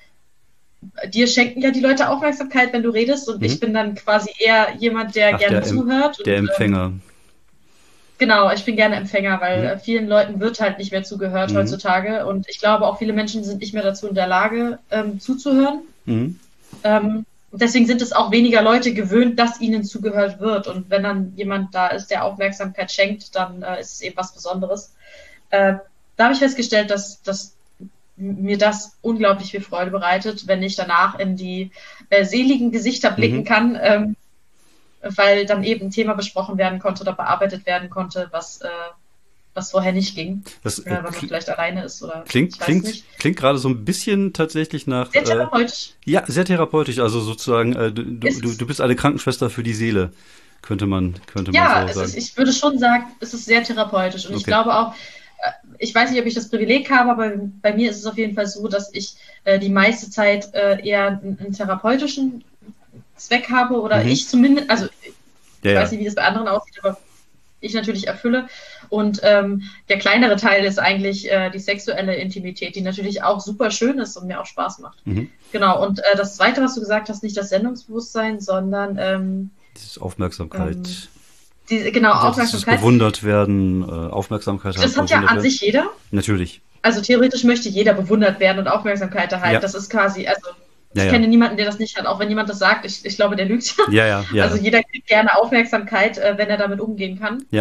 dir schenken ja die Leute Aufmerksamkeit, wenn du redest, und ich bin dann quasi eher jemand, der gerne zuhört. Der Empfänger. Genau, ich bin gerne Empfänger, weil vielen Leuten wird halt nicht mehr zugehört heutzutage, und ich glaube auch viele Menschen sind nicht mehr dazu in der Lage, zuzuhören. Deswegen sind es auch weniger Leute gewöhnt, dass ihnen zugehört wird, und wenn dann jemand da ist, der Aufmerksamkeit schenkt, dann ist es eben was Besonderes. Da habe ich festgestellt, dass mir das unglaublich viel Freude bereitet, wenn ich danach in die seligen Gesichter blicken kann, weil dann eben ein Thema besprochen werden konnte oder bearbeitet werden konnte, was vorher nicht ging, wenn man vielleicht alleine ist oder klingt gerade so ein bisschen tatsächlich nach... Sehr therapeutisch. Ja, sehr therapeutisch, also sozusagen du bist eine Krankenschwester für die Seele. Könnte man Ja, so sagen. ich würde schon sagen, es ist sehr therapeutisch. Und ich Okay. glaube auch, ich weiß nicht, ob ich das Privileg habe, aber bei mir ist es auf jeden Fall so, dass ich die meiste Zeit eher einen therapeutischen Zweck habe oder Mhm. ich zumindest, also Ja, ich weiß ja. nicht, wie das bei anderen aussieht, aber ich natürlich erfülle. Und der kleinere Teil ist eigentlich die sexuelle Intimität, die natürlich auch super schön ist und mir auch Spaß macht. Mhm. Genau, und das Zweite, was du gesagt hast, nicht das Sendungsbewusstsein, sondern Diese Aufmerksamkeit. genau, Dieses Aufmerksamkeit. bewundert werden, Aufmerksamkeit haben, Das hat ja bewundert an werden. sich jeder. Natürlich. Also theoretisch möchte jeder bewundert werden und Aufmerksamkeit erhalten. Ja. Das ist quasi, also Ja, ich ja. kenne niemanden, der das nicht hat, auch wenn jemand das sagt. Ich glaube, der lügt. Ja, ja, ja. Also jeder kriegt gerne Aufmerksamkeit, wenn er damit umgehen kann. Ja.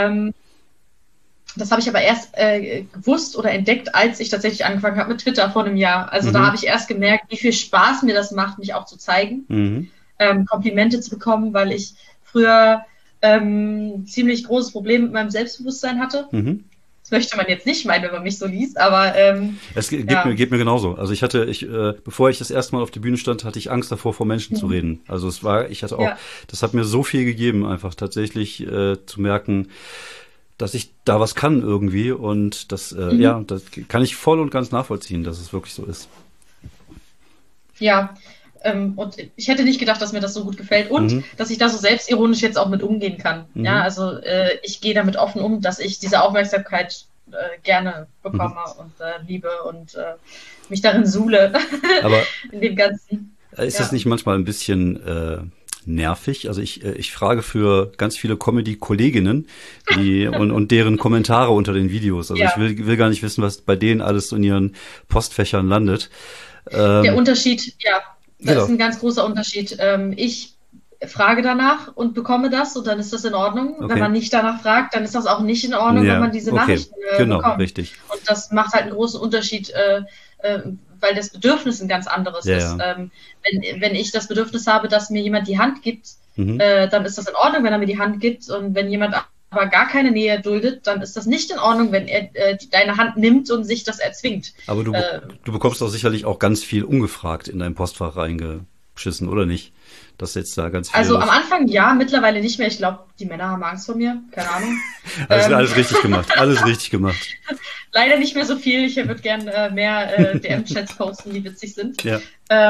Das habe ich aber erst gewusst oder entdeckt, als ich tatsächlich angefangen habe mit Twitter vor einem Jahr. Also da habe ich erst gemerkt, wie viel Spaß mir das macht, mich auch zu zeigen, Komplimente zu bekommen, weil ich früher ziemlich großes Problem mit meinem Selbstbewusstsein hatte. Das möchte man jetzt nicht meinen, wenn man mich so liest, aber es geht mir genauso. Also bevor ich das erste Mal auf die Bühne stand, hatte ich Angst davor, vor Menschen zu reden. Also das hat mir so viel gegeben, einfach tatsächlich zu merken, dass ich da was kann irgendwie und das kann ich voll und ganz nachvollziehen, dass es wirklich so ist. Ja, und ich hätte nicht gedacht, dass mir das so gut gefällt und dass ich da so selbstironisch jetzt auch mit umgehen kann. Ja, also ich gehe damit offen um, dass ich diese Aufmerksamkeit gerne bekomme und liebe und mich darin suhle. Aber in dem Ganzen. Ist das nicht manchmal ein bisschen nervig? Also ich frage für ganz viele Comedy-Kolleginnen und deren Kommentare unter den Videos. Also ich will gar nicht wissen, was bei denen alles in ihren Postfächern landet. Der Unterschied, das ist ein ganz großer Unterschied. Ich frage danach und bekomme das und dann ist das in Ordnung. Okay. Wenn man nicht danach fragt, dann ist das auch nicht in Ordnung, wenn man diese Nachrichten bekommt. Richtig. Und das macht halt einen großen Unterschied, weil das Bedürfnis ein ganz anderes ist. Wenn ich das Bedürfnis habe, dass mir jemand die Hand gibt, dann ist das in Ordnung, wenn er mir die Hand gibt. Und wenn jemand aber gar keine Nähe duldet, dann ist das nicht in Ordnung, wenn er deine Hand nimmt und sich das erzwingt. Aber du bekommst doch sicherlich auch ganz viel ungefragt in dein Postfach reingeschissen, oder nicht? Das jetzt da ganz viel. Also am Anfang ja, mittlerweile nicht mehr. Ich glaube, die Männer haben Angst vor mir. Keine Ahnung. Alles richtig gemacht. Alles richtig gemacht. Leider nicht mehr so viel. Ich würde gerne mehr DM-Chats posten, die witzig sind. Ja.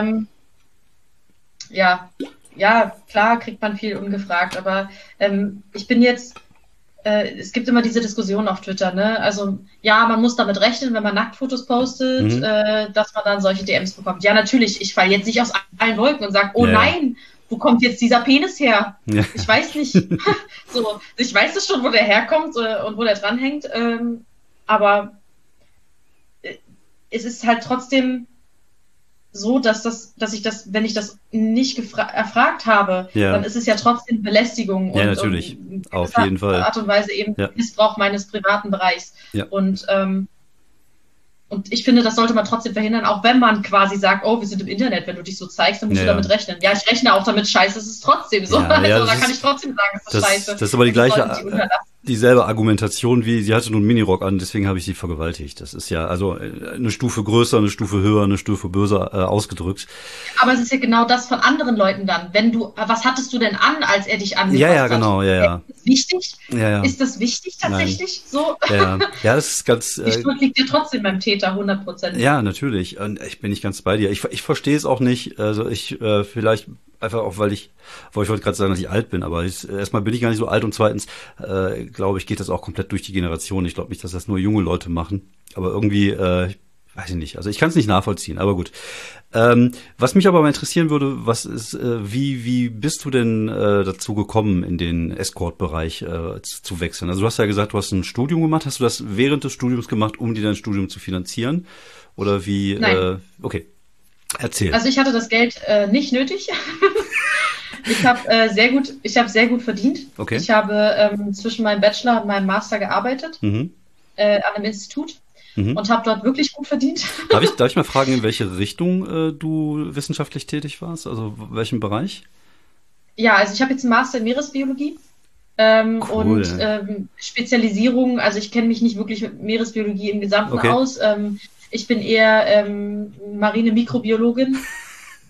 Ja, klar kriegt man viel ungefragt, aber ich bin jetzt es gibt immer diese Diskussion auf Twitter, ne? Also ja, man muss damit rechnen, wenn man Nacktfotos postet, dass man dann solche DMs bekommt. Ja, natürlich, ich falle jetzt nicht aus allen Wolken und sage, nein, wo kommt jetzt dieser Penis her? Ja. Ich weiß nicht. So, ich weiß es schon, wo der herkommt und wo der dranhängt, aber es ist halt trotzdem so, dass ich das, wenn ich das nicht erfragt habe, dann ist es ja trotzdem Belästigung und natürlich. Auf jeden Fall. Art und Weise eben Missbrauch meines privaten Bereichs. Ja. Und ich finde, das sollte man trotzdem verhindern, auch wenn man quasi sagt, oh, wir sind im Internet, wenn du dich so zeigst, dann musst du damit rechnen. Ja, ich rechne auch damit, scheiße, es ist trotzdem so. Da kann ich trotzdem sagen, es ist scheiße. Das ist aber dieselbe Argumentation wie, sie hatte nun einen Minirock an, deswegen habe ich sie vergewaltigt. Das ist ja also eine Stufe größer, eine Stufe höher, eine Stufe böser ausgedrückt. Aber es ist ja genau das von anderen Leuten dann. Was hattest du denn an, als er dich angefasst hat? Ja, genau, ja. Ist das wichtig? Ja. Ist das wichtig tatsächlich? Nein. So? Ja, das ist ganz... Die Schuld liegt ja trotzdem beim Täter, 100%. Ja, natürlich. Und ich bin nicht ganz bei dir. Ich verstehe es auch nicht. Also vielleicht einfach auch, weil ich wollte gerade sagen, dass ich alt bin, aber erstmal bin ich gar nicht so alt und zweitens, glaube ich, geht das auch komplett durch die Generation. Ich glaube nicht, dass das nur junge Leute machen, aber irgendwie, weiß ich nicht. Also ich kann es nicht nachvollziehen, aber gut. Was mich aber mal interessieren würde, wie bist du denn dazu gekommen, in den Escort-Bereich zu wechseln? Also du hast ja gesagt, du hast ein Studium gemacht. Hast du das während des Studiums gemacht, um dir dein Studium zu finanzieren? Oder wie? Nein. Okay. Erzähl. Also ich hatte das Geld nicht nötig. Ich habe sehr gut verdient. Okay. Ich habe zwischen meinem Bachelor und meinem Master gearbeitet an einem Institut und habe dort wirklich gut verdient. Darf ich mal fragen, in welche Richtung du wissenschaftlich tätig warst? Also welchen Bereich? Ja, also ich habe jetzt einen Master in Meeresbiologie. Cool. Und Spezialisierung, also ich kenne mich nicht wirklich mit Meeresbiologie im Gesamten aus. Ich bin eher marine Mikrobiologin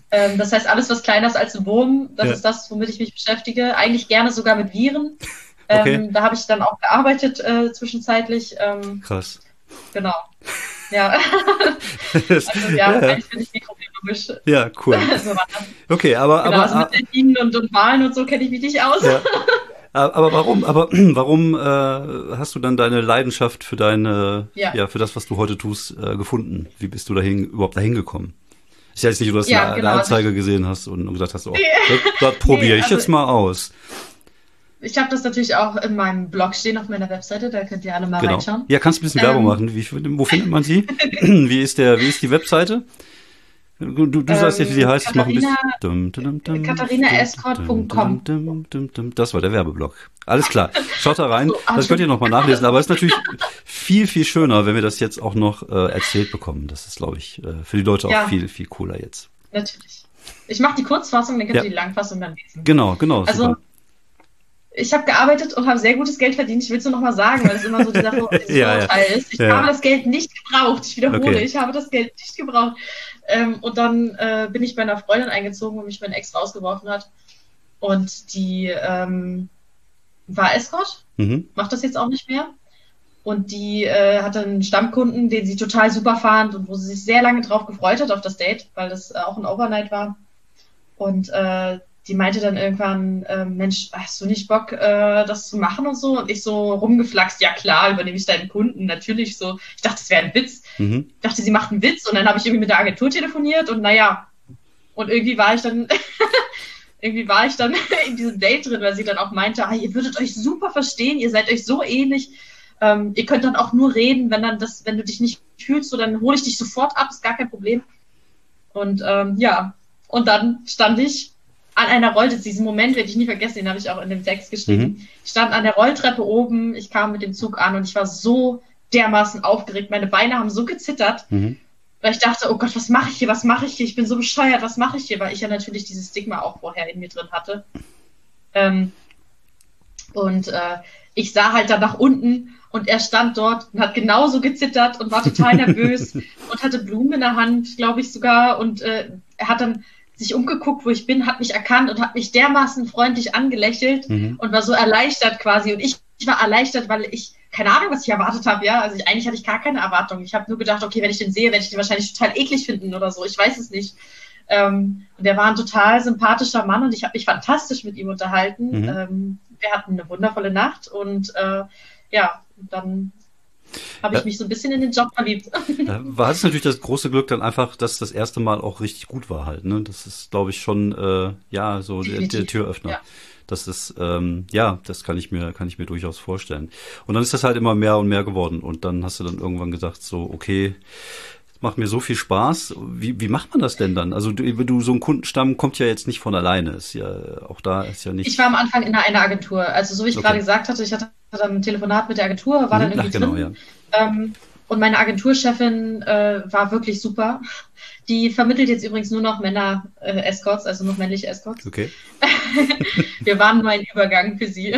Das heißt, alles, was kleiner ist als ein Wurm, das ist das, womit ich mich beschäftige. Eigentlich gerne sogar mit Viren. Okay. Da habe ich dann auch gearbeitet zwischenzeitlich. Krass. Genau. Ja. Also eigentlich bin ich mikrobiologisch. Ja, cool. So war das. Okay, aber Also mit Delfinen und Walen und so kenne ich mich nicht aus. Ja. Aber warum hast du dann deine Leidenschaft für für das, was du heute tust, gefunden? Wie bist du überhaupt dahin gekommen? Ist ja jetzt nicht, du hast eine Anzeige gesehen hast und gesagt hast, das probiere ich jetzt mal aus. Ich habe das natürlich auch in meinem Blog stehen, auf meiner Webseite, da könnt ihr alle mal reinschauen. Ja, kannst du ein bisschen Werbung machen? Wo findet man sie? Wie ist die Webseite? Du sagst jetzt, wie sie heißt. KatharinaEscort.com. Das war der Werbeblock. Alles klar. Schaut da rein. Das könnt ihr nochmal nachlesen. Aber es ist natürlich viel, viel schöner, wenn wir das jetzt auch noch erzählt bekommen. Das ist, glaube ich, für die Leute auch viel, viel cooler jetzt. Natürlich. Ich mache die Kurzfassung, dann könnt ihr die Langfassung dann lesen. Genau. Also, super. Ich habe gearbeitet und habe sehr gutes Geld verdient. Ich will es nur noch mal sagen, weil es immer so dieser Vorurteil ist. Ich habe das Geld nicht gebraucht. Ich wiederhole, ich habe das Geld nicht gebraucht. Und dann bin ich bei einer Freundin eingezogen, wo mich mein Ex rausgeworfen hat. Und die war Escort, macht das jetzt auch nicht mehr. Und die hatte einen Stammkunden, den sie total super fand und wo sie sich sehr lange drauf gefreut hat auf das Date, weil das auch ein Overnight war. Und die meinte dann irgendwann, Mensch, hast du nicht Bock, das zu machen und so? Und ich so rumgeflaxt, ja klar, übernehme ich deinen Kunden, natürlich so. Ich dachte, das wäre ein Witz. Ich dachte, sie macht einen Witz und dann habe ich irgendwie mit der Agentur telefoniert und und irgendwie war ich dann in diesem Date drin, weil sie dann auch meinte, ihr würdet euch super verstehen, ihr seid euch so ähnlich. Ihr könnt dann auch nur reden, wenn du dich nicht fühlst, so dann hole ich dich sofort ab, ist gar kein Problem. Und und dann stand ich an einer Rolltreppe, diesen Moment werde ich nie vergessen, den habe ich auch in dem Text geschrieben. Ich stand an der Rolltreppe oben, ich kam mit dem Zug an und ich war so dermaßen aufgeregt, meine Beine haben so gezittert, weil ich dachte, oh Gott, was mache ich hier, ich bin so bescheuert, was mache ich hier, weil ich ja natürlich dieses Stigma auch vorher in mir drin hatte. Ich sah halt dann nach unten und er stand dort und hat genauso gezittert und war total nervös und hatte Blumen in der Hand, glaube ich sogar, und er hat dann sich umgeguckt, wo ich bin, hat mich erkannt und hat mich dermaßen freundlich angelächelt und war so erleichtert quasi. Und ich war erleichtert, weil ich keine Ahnung, was ich erwartet habe, ja. Also eigentlich hatte ich gar keine Erwartung. Ich habe nur gedacht, okay, wenn ich den sehe, werde ich den wahrscheinlich total eklig finden oder so. Ich weiß es nicht. Und er war ein total sympathischer Mann und ich habe mich fantastisch mit ihm unterhalten. Wir hatten eine wundervolle Nacht und dann habe ich mich so ein bisschen in den Job verliebt. War es natürlich das große Glück dann einfach, dass das erste Mal auch richtig gut war halt, ne? Das ist, glaube ich, schon so der Türöffner. Ja. Das ist, das kann ich mir durchaus vorstellen. Und dann ist das halt immer mehr und mehr geworden. Und dann hast du dann irgendwann gesagt, so, okay, das macht mir so viel Spaß. Wie macht man das denn dann? Also so ein Kundenstamm kommt ja jetzt nicht von alleine. Ist ja, auch da ist ja nicht. Ich war am Anfang in einer Agentur. Also so wie ich gerade gesagt hatte, ich hatte dann ein Telefonat mit der Agentur, war dann irgendwie drin. Ja. Und meine Agenturchefin war wirklich super. Die vermittelt jetzt übrigens nur noch Männer-Escorts, also noch männliche Escorts. Okay. Wir waren nur ein Übergang für sie.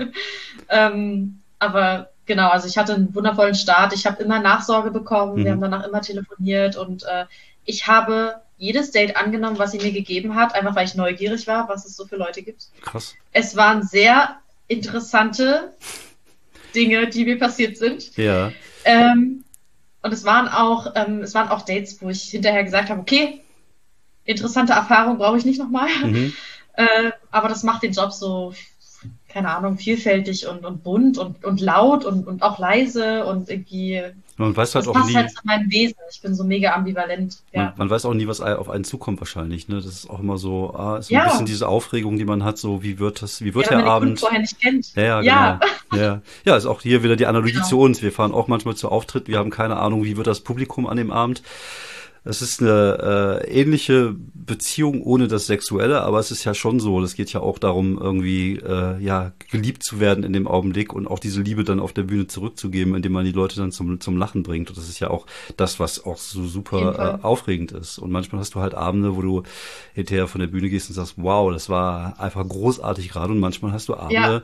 Aber genau, also ich hatte einen wundervollen Start. Ich habe immer Nachsorge bekommen. Wir haben danach immer telefoniert und ich habe jedes Date angenommen, was sie mir gegeben hat, einfach weil ich neugierig war, was es so für Leute gibt. Krass. Es waren sehr interessante Dinge, die mir passiert sind. Ja. Und es waren auch Dates, wo ich hinterher gesagt habe, okay, interessante Erfahrung brauche ich nicht nochmal. Aber das macht den Job so, keine Ahnung, vielfältig und bunt und laut und auch leise und irgendwie. Man weiß halt das auch passt nie. halt zu meinem Wesen. Ich bin so mega ambivalent. Ja. Man weiß auch nie, was auf einen zukommt wahrscheinlich. Ne? Das ist auch immer so, ist so ein bisschen diese Aufregung, die man hat. So, wie wird der Abend? Den vorher nicht kennt. Ja, genau. Ja, ist auch hier wieder die Analogie zu uns. Wir fahren auch manchmal zu Auftritt. Wir haben keine Ahnung, wie wird das Publikum an dem Abend. Es ist eine ähnliche Beziehung ohne das Sexuelle, aber es ist ja schon so, es geht ja auch darum, irgendwie geliebt zu werden in dem Augenblick und auch diese Liebe dann auf der Bühne zurückzugeben, indem man die Leute dann zum Lachen bringt. Und das ist ja auch das, was auch so super aufregend ist. Und manchmal hast du halt Abende, wo du hinterher von der Bühne gehst und sagst, wow, das war einfach großartig gerade. Und manchmal hast du Abende,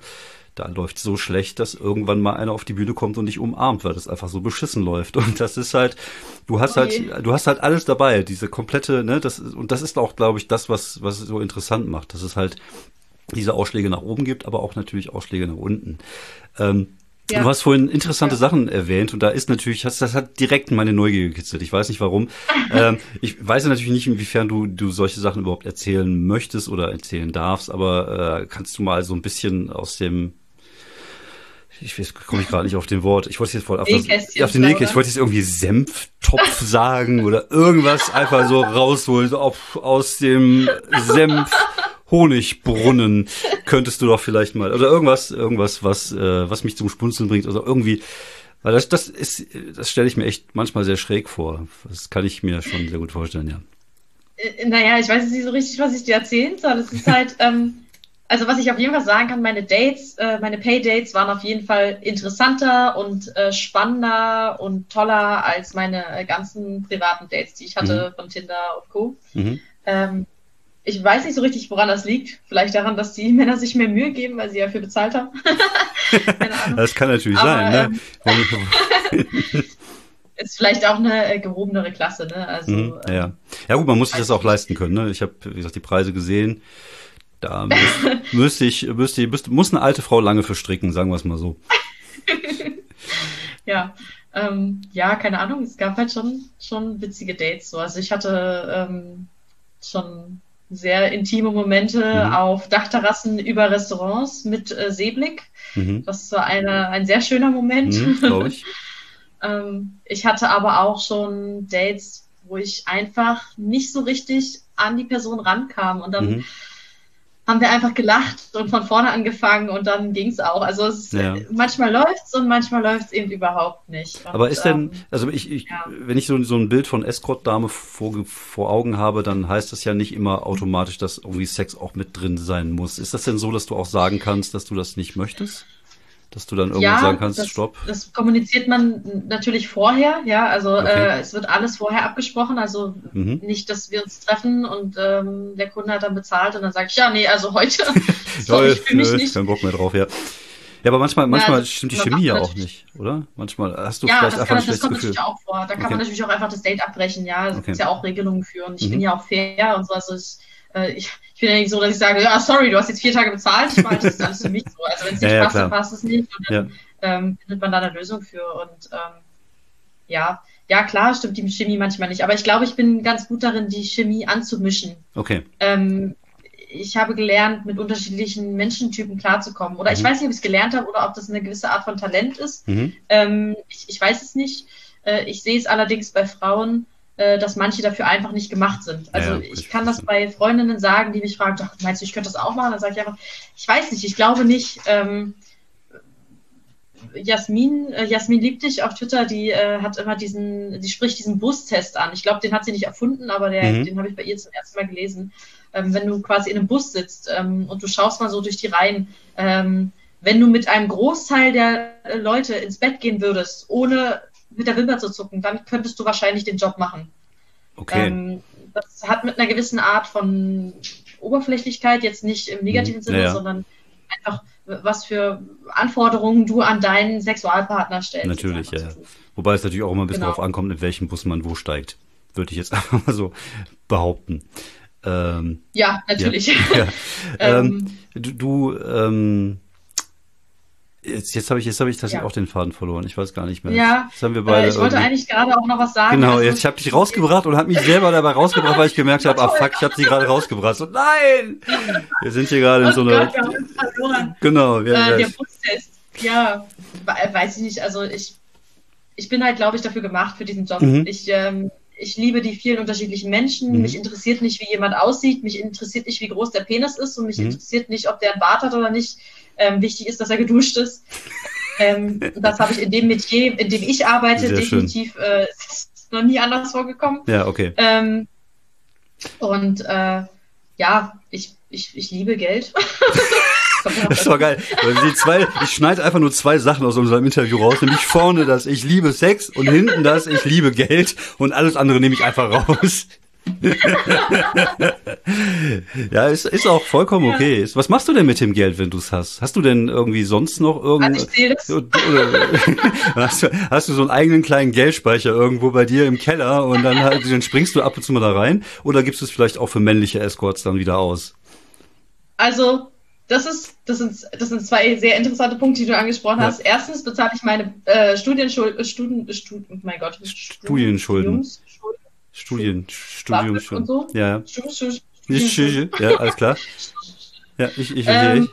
da läuft so schlecht, dass irgendwann mal einer auf die Bühne kommt und dich umarmt, weil das einfach so beschissen läuft. Und das ist halt, du hast halt alles dabei, diese komplette, ne, das ist auch, glaube ich, das, was es so interessant macht, dass es halt diese Ausschläge nach oben gibt, aber auch natürlich Ausschläge nach unten. Du hast vorhin interessante Sachen erwähnt und da ist natürlich, das hat direkt meine Neugier gekitzelt. Ich weiß nicht warum. Ich weiß natürlich nicht, inwiefern du solche Sachen überhaupt erzählen möchtest oder erzählen darfst, aber kannst du mal so ein bisschen aus dem, komme ich gerade nicht auf den Wort. Ich wollte jetzt voll auf den Nähkästchen, ich wollte jetzt irgendwie Senftopf sagen oder irgendwas einfach so rausholen, so aus dem Honigbrunnen könntest du doch vielleicht mal, oder irgendwas, was mich zum Spunzeln bringt, oder irgendwie, weil das stelle ich mir echt manchmal sehr schräg vor. Das kann ich mir schon sehr gut vorstellen, ja. Naja, ich weiß jetzt nicht so richtig, was ich dir erzählen soll. Es ist halt, also was ich auf jeden Fall sagen kann, meine Pay-Dates waren auf jeden Fall interessanter und spannender und toller als meine ganzen privaten Dates, die ich hatte von Tinder und Co. Ich weiß nicht so richtig, woran das liegt. Vielleicht daran, dass die Männer sich mehr Mühe geben, weil sie dafür bezahlt haben. Keine Ahnung. Das kann natürlich sein, ne? Ist vielleicht auch eine gehobenere Klasse, ne? Also, ja gut, man muss sich das auch leisten können, ne? Ich habe, wie gesagt, die Preise gesehen. Da muss eine alte Frau lange verstricken, sagen wir es mal so. Ja, keine Ahnung. Es gab halt schon witzige Dates. So. Also ich hatte schon sehr intime Momente auf Dachterrassen über Restaurants mit Seeblick. Das war ein sehr schöner Moment. Glaube ich. Ich hatte aber auch schon Dates, wo ich einfach nicht so richtig an die Person rankam und dann haben wir einfach gelacht und von vorne angefangen und dann ging's auch. Also manchmal läuft's und manchmal läuft's eben überhaupt nicht. Und, aber ist denn, also wenn ich so ein Bild von Escort-Dame vor Augen habe, dann heißt das ja nicht immer automatisch, dass irgendwie Sex auch mit drin sein muss. Ist das denn so, dass du auch sagen kannst, dass du das nicht möchtest? Dass du dann irgendwann sagen kannst, stopp? Das kommuniziert man natürlich vorher, ja, also es wird alles vorher abgesprochen, also nicht, dass wir uns treffen und der Kunde hat dann bezahlt und dann sage ich, ja, nee, also heute, sorry, ich fühle mich nicht. Kein Bock mehr drauf, ja. Ja, aber manchmal stimmt die Chemie ja auch nicht, oder? Manchmal hast du vielleicht einfach ein schlechtes Gefühl. Ja, das kommt natürlich auch vor. Da kann man natürlich auch einfach das Date abbrechen, ja. Da gibt es ja auch Regelungen für und ich bin ja auch fair und so, also ich bin ja nicht so, dass ich sage, ja, sorry, du hast jetzt 4 Tage bezahlt, ich meine, das ist alles für mich so. Also wenn es nicht passt, dann passt es nicht und dann findet man da eine Lösung für und ja, klar, stimmt die Chemie manchmal nicht, aber ich glaube, ich bin ganz gut darin, die Chemie anzumischen. Okay. Ich habe gelernt, mit unterschiedlichen Menschentypen klarzukommen. Oder ich weiß nicht, ob ich es gelernt habe oder ob das eine gewisse Art von Talent ist. Ich weiß es nicht. Ich sehe es allerdings bei Frauen, dass manche dafür einfach nicht gemacht sind. Also ich kann das bei Freundinnen sagen, die mich fragen, ach, meinst du, ich könnte das auch machen? Dann sage ich einfach, ich weiß nicht, ich glaube nicht. Jasmin liebt dich auf Twitter, die hat immer die spricht diesen Bustest an. Ich glaube, den hat sie nicht erfunden, aber den habe ich bei ihr zum ersten Mal gelesen. Wenn du quasi in einem Bus sitzt und du schaust mal so durch die Reihen, wenn du mit einem Großteil der Leute ins Bett gehen würdest, ohne mit der Wimper zu zucken, dann könntest du wahrscheinlich den Job machen. Okay. Das hat mit einer gewissen Art von Oberflächlichkeit, jetzt nicht im negativen Sinne, sondern einfach, was für Anforderungen du an deinen Sexualpartner stellst. Natürlich, ja. Wobei es natürlich auch immer ein bisschen darauf ankommt, in welchem Bus man wo steigt. Würde ich jetzt einfach mal so behaupten. Ja, natürlich. Ja. Jetzt habe ich tatsächlich auch den Faden verloren. Ich weiß gar nicht mehr. Ja, jetzt haben wir beide ich wollte eigentlich gerade auch noch was sagen. Genau, jetzt ich habe dich rausgebracht und habe mich selber dabei rausgebracht, weil ich gemerkt habe, fuck, ich habe sie gerade rausgebracht. So, nein! Wir sind hier gerade in so einer... wir haben uns verloren. Genau. Der Prozess. Ja, weiß ich nicht. Also ich bin halt, glaube ich, dafür gemacht für diesen Job. Ich liebe die vielen unterschiedlichen Menschen. Mich interessiert nicht, wie jemand aussieht. Mich interessiert nicht, wie groß der Penis ist. Und mich interessiert nicht, ob der einen Bart hat oder nicht. Wichtig ist, dass er geduscht ist. Das habe ich in dem Metier, in dem ich arbeite, sehr definitiv ist noch nie anders vorgekommen. Ja, okay. Ich liebe Geld. Das war geil. Ich schneide einfach nur 2 Sachen aus unserem Interview raus, nämlich vorne das ich liebe Sex und hinten das ich liebe Geld und alles andere nehme ich einfach raus. Ja, ist auch vollkommen Ja. okay. Was machst du denn mit dem Geld, wenn du es hast? Hast du denn irgendwie sonst noch Also ich sehe das. oder hast du so einen eigenen kleinen Geldspeicher irgendwo bei dir im Keller und dann springst du ab und zu mal da rein? Oder gibst du es vielleicht auch für männliche Escorts dann wieder aus? Also, das sind zwei sehr interessante Punkte, die du angesprochen Ja. hast. Erstens bezahle ich meine oh mein Gott, Studienschulden. Studiumsschulden, Studium BAföG und schon. so. Ja. Studienschulden. Ja, alles klar. Ja, ich verstehe Ähm, dich.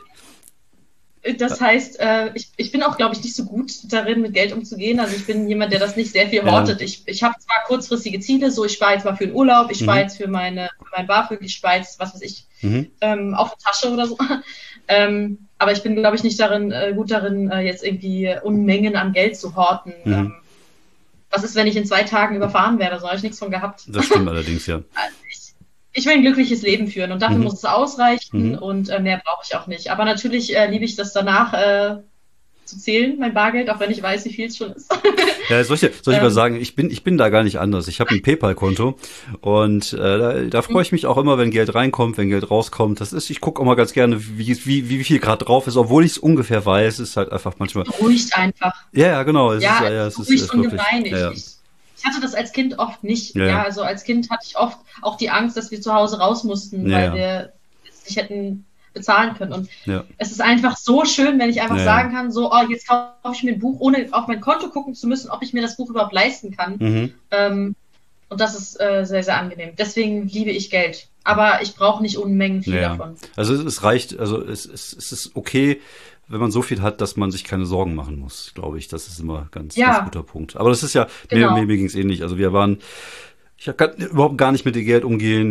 Das heißt, ich bin auch, glaube ich, nicht so gut darin, mit Geld umzugehen. Also ich bin jemand, der das nicht sehr viel Ja. hortet. Ich habe zwar kurzfristige Ziele, so ich spare jetzt mal für den Urlaub, ich spare Mhm. jetzt für mein BAföG, ich spare jetzt, was weiß ich, Mhm. auf eine Tasche oder so. Aber ich bin, glaube ich, nicht gut darin, jetzt irgendwie Unmengen an Geld zu horten. Mhm. Was ist, wenn ich in 2 Tagen überfahren werde? So habe ich nichts von gehabt. Das stimmt allerdings, ja. Ich will ein glückliches Leben führen und dafür Mhm. muss es ausreichen Mhm. und mehr brauche ich auch nicht. Aber natürlich liebe ich das danach zu zählen, mein Bargeld, auch wenn ich weiß, wie viel es schon ist. Ja, soll ich mal sagen, ich bin da gar nicht anders. Ich habe ein PayPal-Konto und da freue ich mich auch immer, wenn Geld reinkommt, wenn Geld rauskommt. Ich gucke auch mal ganz gerne, wie viel gerade drauf ist, obwohl ich es ungefähr weiß. Ist halt einfach manchmal. Beruhigt einfach. Ja, genau. Es beruhigt Wirklich. ungemein. Ja, Ich hatte das als Kind oft nicht. ja, Ja, also als Kind hatte ich oft auch die Angst, dass wir zu Hause raus mussten, ja, weil ja, wir es nicht hätten bezahlen können. Und ja, es ist einfach so schön, wenn ich einfach ja, sagen kann, so, oh, jetzt kaufe ich mir ein Buch, ohne auf mein Konto gucken zu müssen, ob ich mir das Buch überhaupt leisten kann. mhm. Und das ist sehr, sehr angenehm. Deswegen liebe ich Geld. Aber ich brauche nicht Unmengen viel Ja. davon. Also es reicht, also es ist okay, wenn man so viel hat, dass man sich keine Sorgen machen muss, glaube ich. Das ist immer ganz Ja, guter Punkt. Aber das ist ja, genau. mir ging es ähnlich. Also ich kann überhaupt gar nicht mit dem Geld umgehen.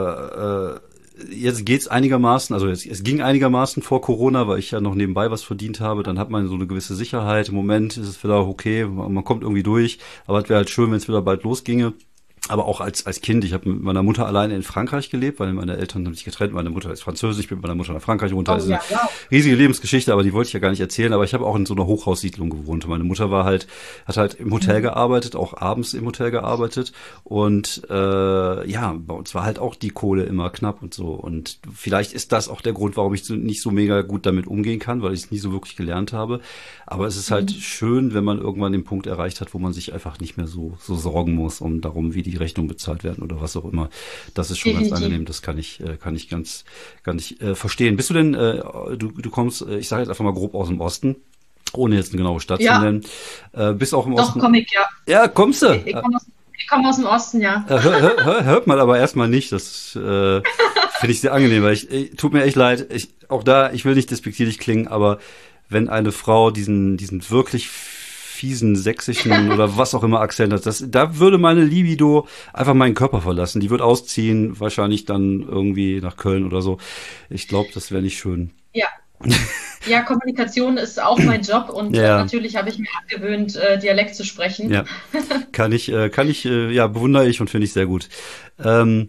Jetzt geht's einigermaßen, also es ging einigermaßen vor Corona, weil ich ja noch nebenbei was verdient habe. Dann hat man so eine gewisse Sicherheit. Im Moment ist es wieder okay, man kommt irgendwie durch. Aber es wäre halt schön, wenn es wieder bald losginge. Aber auch als Kind, ich habe mit meiner Mutter alleine in Frankreich gelebt, weil meine Eltern haben sich getrennt. Meine Mutter ist Französisch, ich bin mit meiner Mutter nach Frankreich runter. Oh Das ist eine ja, wow. riesige Lebensgeschichte, aber die wollte ich ja gar nicht erzählen. Aber ich habe auch in so einer Hochhaussiedlung gewohnt. Meine Mutter hat halt im Hotel gearbeitet, auch abends im Hotel gearbeitet. Und ja, bei uns war halt auch die Kohle immer knapp und so. Und vielleicht ist das auch der Grund, warum ich nicht so mega gut damit umgehen kann, weil ich es nie so wirklich gelernt habe. Aber es ist halt schön, wenn man irgendwann den Punkt erreicht hat, wo man sich einfach nicht mehr so sorgen muss darum, wie die Rechnungen bezahlt werden oder was auch immer. Das ist schon ganz Definitiv. angenehm. Das kann ich ganz verstehen. Bist du denn, du kommst, ich sage jetzt einfach mal grob aus dem Osten, ohne jetzt eine genaue Stadt zu Ja, nennen. Bist auch im doch, Osten? Comic, ja. Ja, kommst du? Ich komme aus dem Osten, ja. Hört man aber erstmal nicht. Das finde ich sehr angenehm, weil tut mir echt leid. Ich will nicht despektierlich klingen, aber wenn eine Frau diesen wirklich fiesen sächsischen oder was auch immer Akzent hat, da würde meine Libido einfach meinen Körper verlassen. Die wird ausziehen, wahrscheinlich dann irgendwie nach Köln oder so. Ich glaube, das wäre nicht schön. Ja. Ja, Kommunikation ist auch mein Job und Ja, natürlich habe ich mir abgewöhnt, Dialekt zu sprechen. ja, ja, bewundere ich und finde ich sehr gut. Ähm,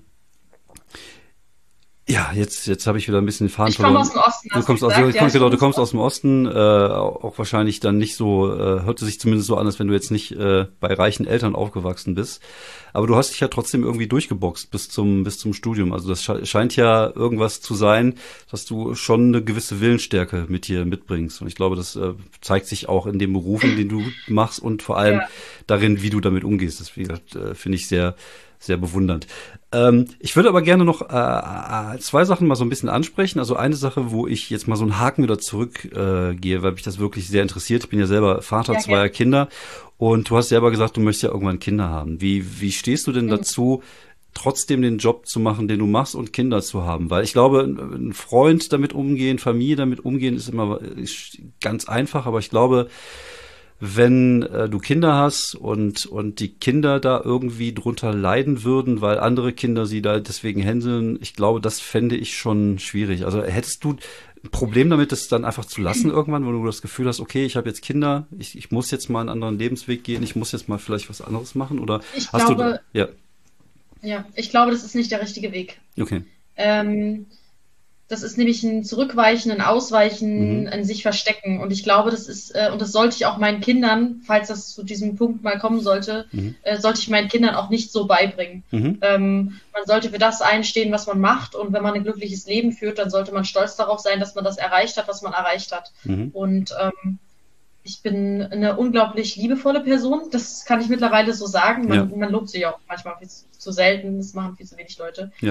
Ja, jetzt habe ich wieder ein bisschen den Faden Ich komme verloren. aus dem Osten, Du hast du kommst aus, gesagt. Ja, ich genau, komme du aus dem kommst aus dem Osten, auch wahrscheinlich dann nicht so, hörte sich zumindest so an, als wenn du jetzt nicht bei reichen Eltern aufgewachsen bist. Aber du hast dich ja trotzdem irgendwie durchgeboxt bis zum Studium. Also das scheint ja irgendwas zu sein, dass du schon eine gewisse Willensstärke mit dir mitbringst. Und ich glaube, das zeigt sich auch in dem Beruf, in den du machst und vor allem Ja. darin, wie du damit umgehst. Das, wie gesagt, finde ich sehr, sehr bewundernd. Ich würde aber gerne noch zwei Sachen mal so ein bisschen ansprechen. Also eine Sache, wo ich jetzt mal so einen Haken wieder zurückgehe, weil mich das wirklich sehr interessiert. Ich bin ja selber Vater Ja, zweier gerne. Kinder und du hast selber gesagt, du möchtest ja irgendwann Kinder haben. Wie stehst du denn dazu, trotzdem den Job zu machen, den du machst und Kinder zu haben? Weil ich glaube, ein Freund damit umgehen, Familie damit umgehen, ist ganz einfach, aber ich glaube, wenn du Kinder hast und die Kinder da irgendwie drunter leiden würden, weil andere Kinder sie da deswegen hänseln, ich glaube, das fände ich schon schwierig. Also hättest du ein Problem damit, das dann einfach zu lassen irgendwann, wenn du das Gefühl hast, okay, ich habe jetzt Kinder, ich muss jetzt mal einen anderen Lebensweg gehen, ich muss jetzt mal vielleicht was anderes machen? Oder Ich hast du da? glaube, Ja, ja, ich glaube, das ist nicht der richtige Weg. okay. Ähm, Das ist nämlich ein Zurückweichen, ein Ausweichen, ein sich verstecken. Und ich glaube, das ist, und das sollte ich auch meinen Kindern, falls das zu diesem Punkt mal kommen sollte, sollte ich meinen Kindern auch nicht so beibringen. Man sollte für das einstehen, was man macht. Und wenn man ein glückliches Leben führt, dann sollte man stolz darauf sein, dass man das erreicht hat, was man erreicht hat. Und ich bin eine unglaublich liebevolle Person. Das kann ich mittlerweile so sagen. Man lobt sich auch manchmal viel zu selten. Das machen viel zu wenig Leute. Ja.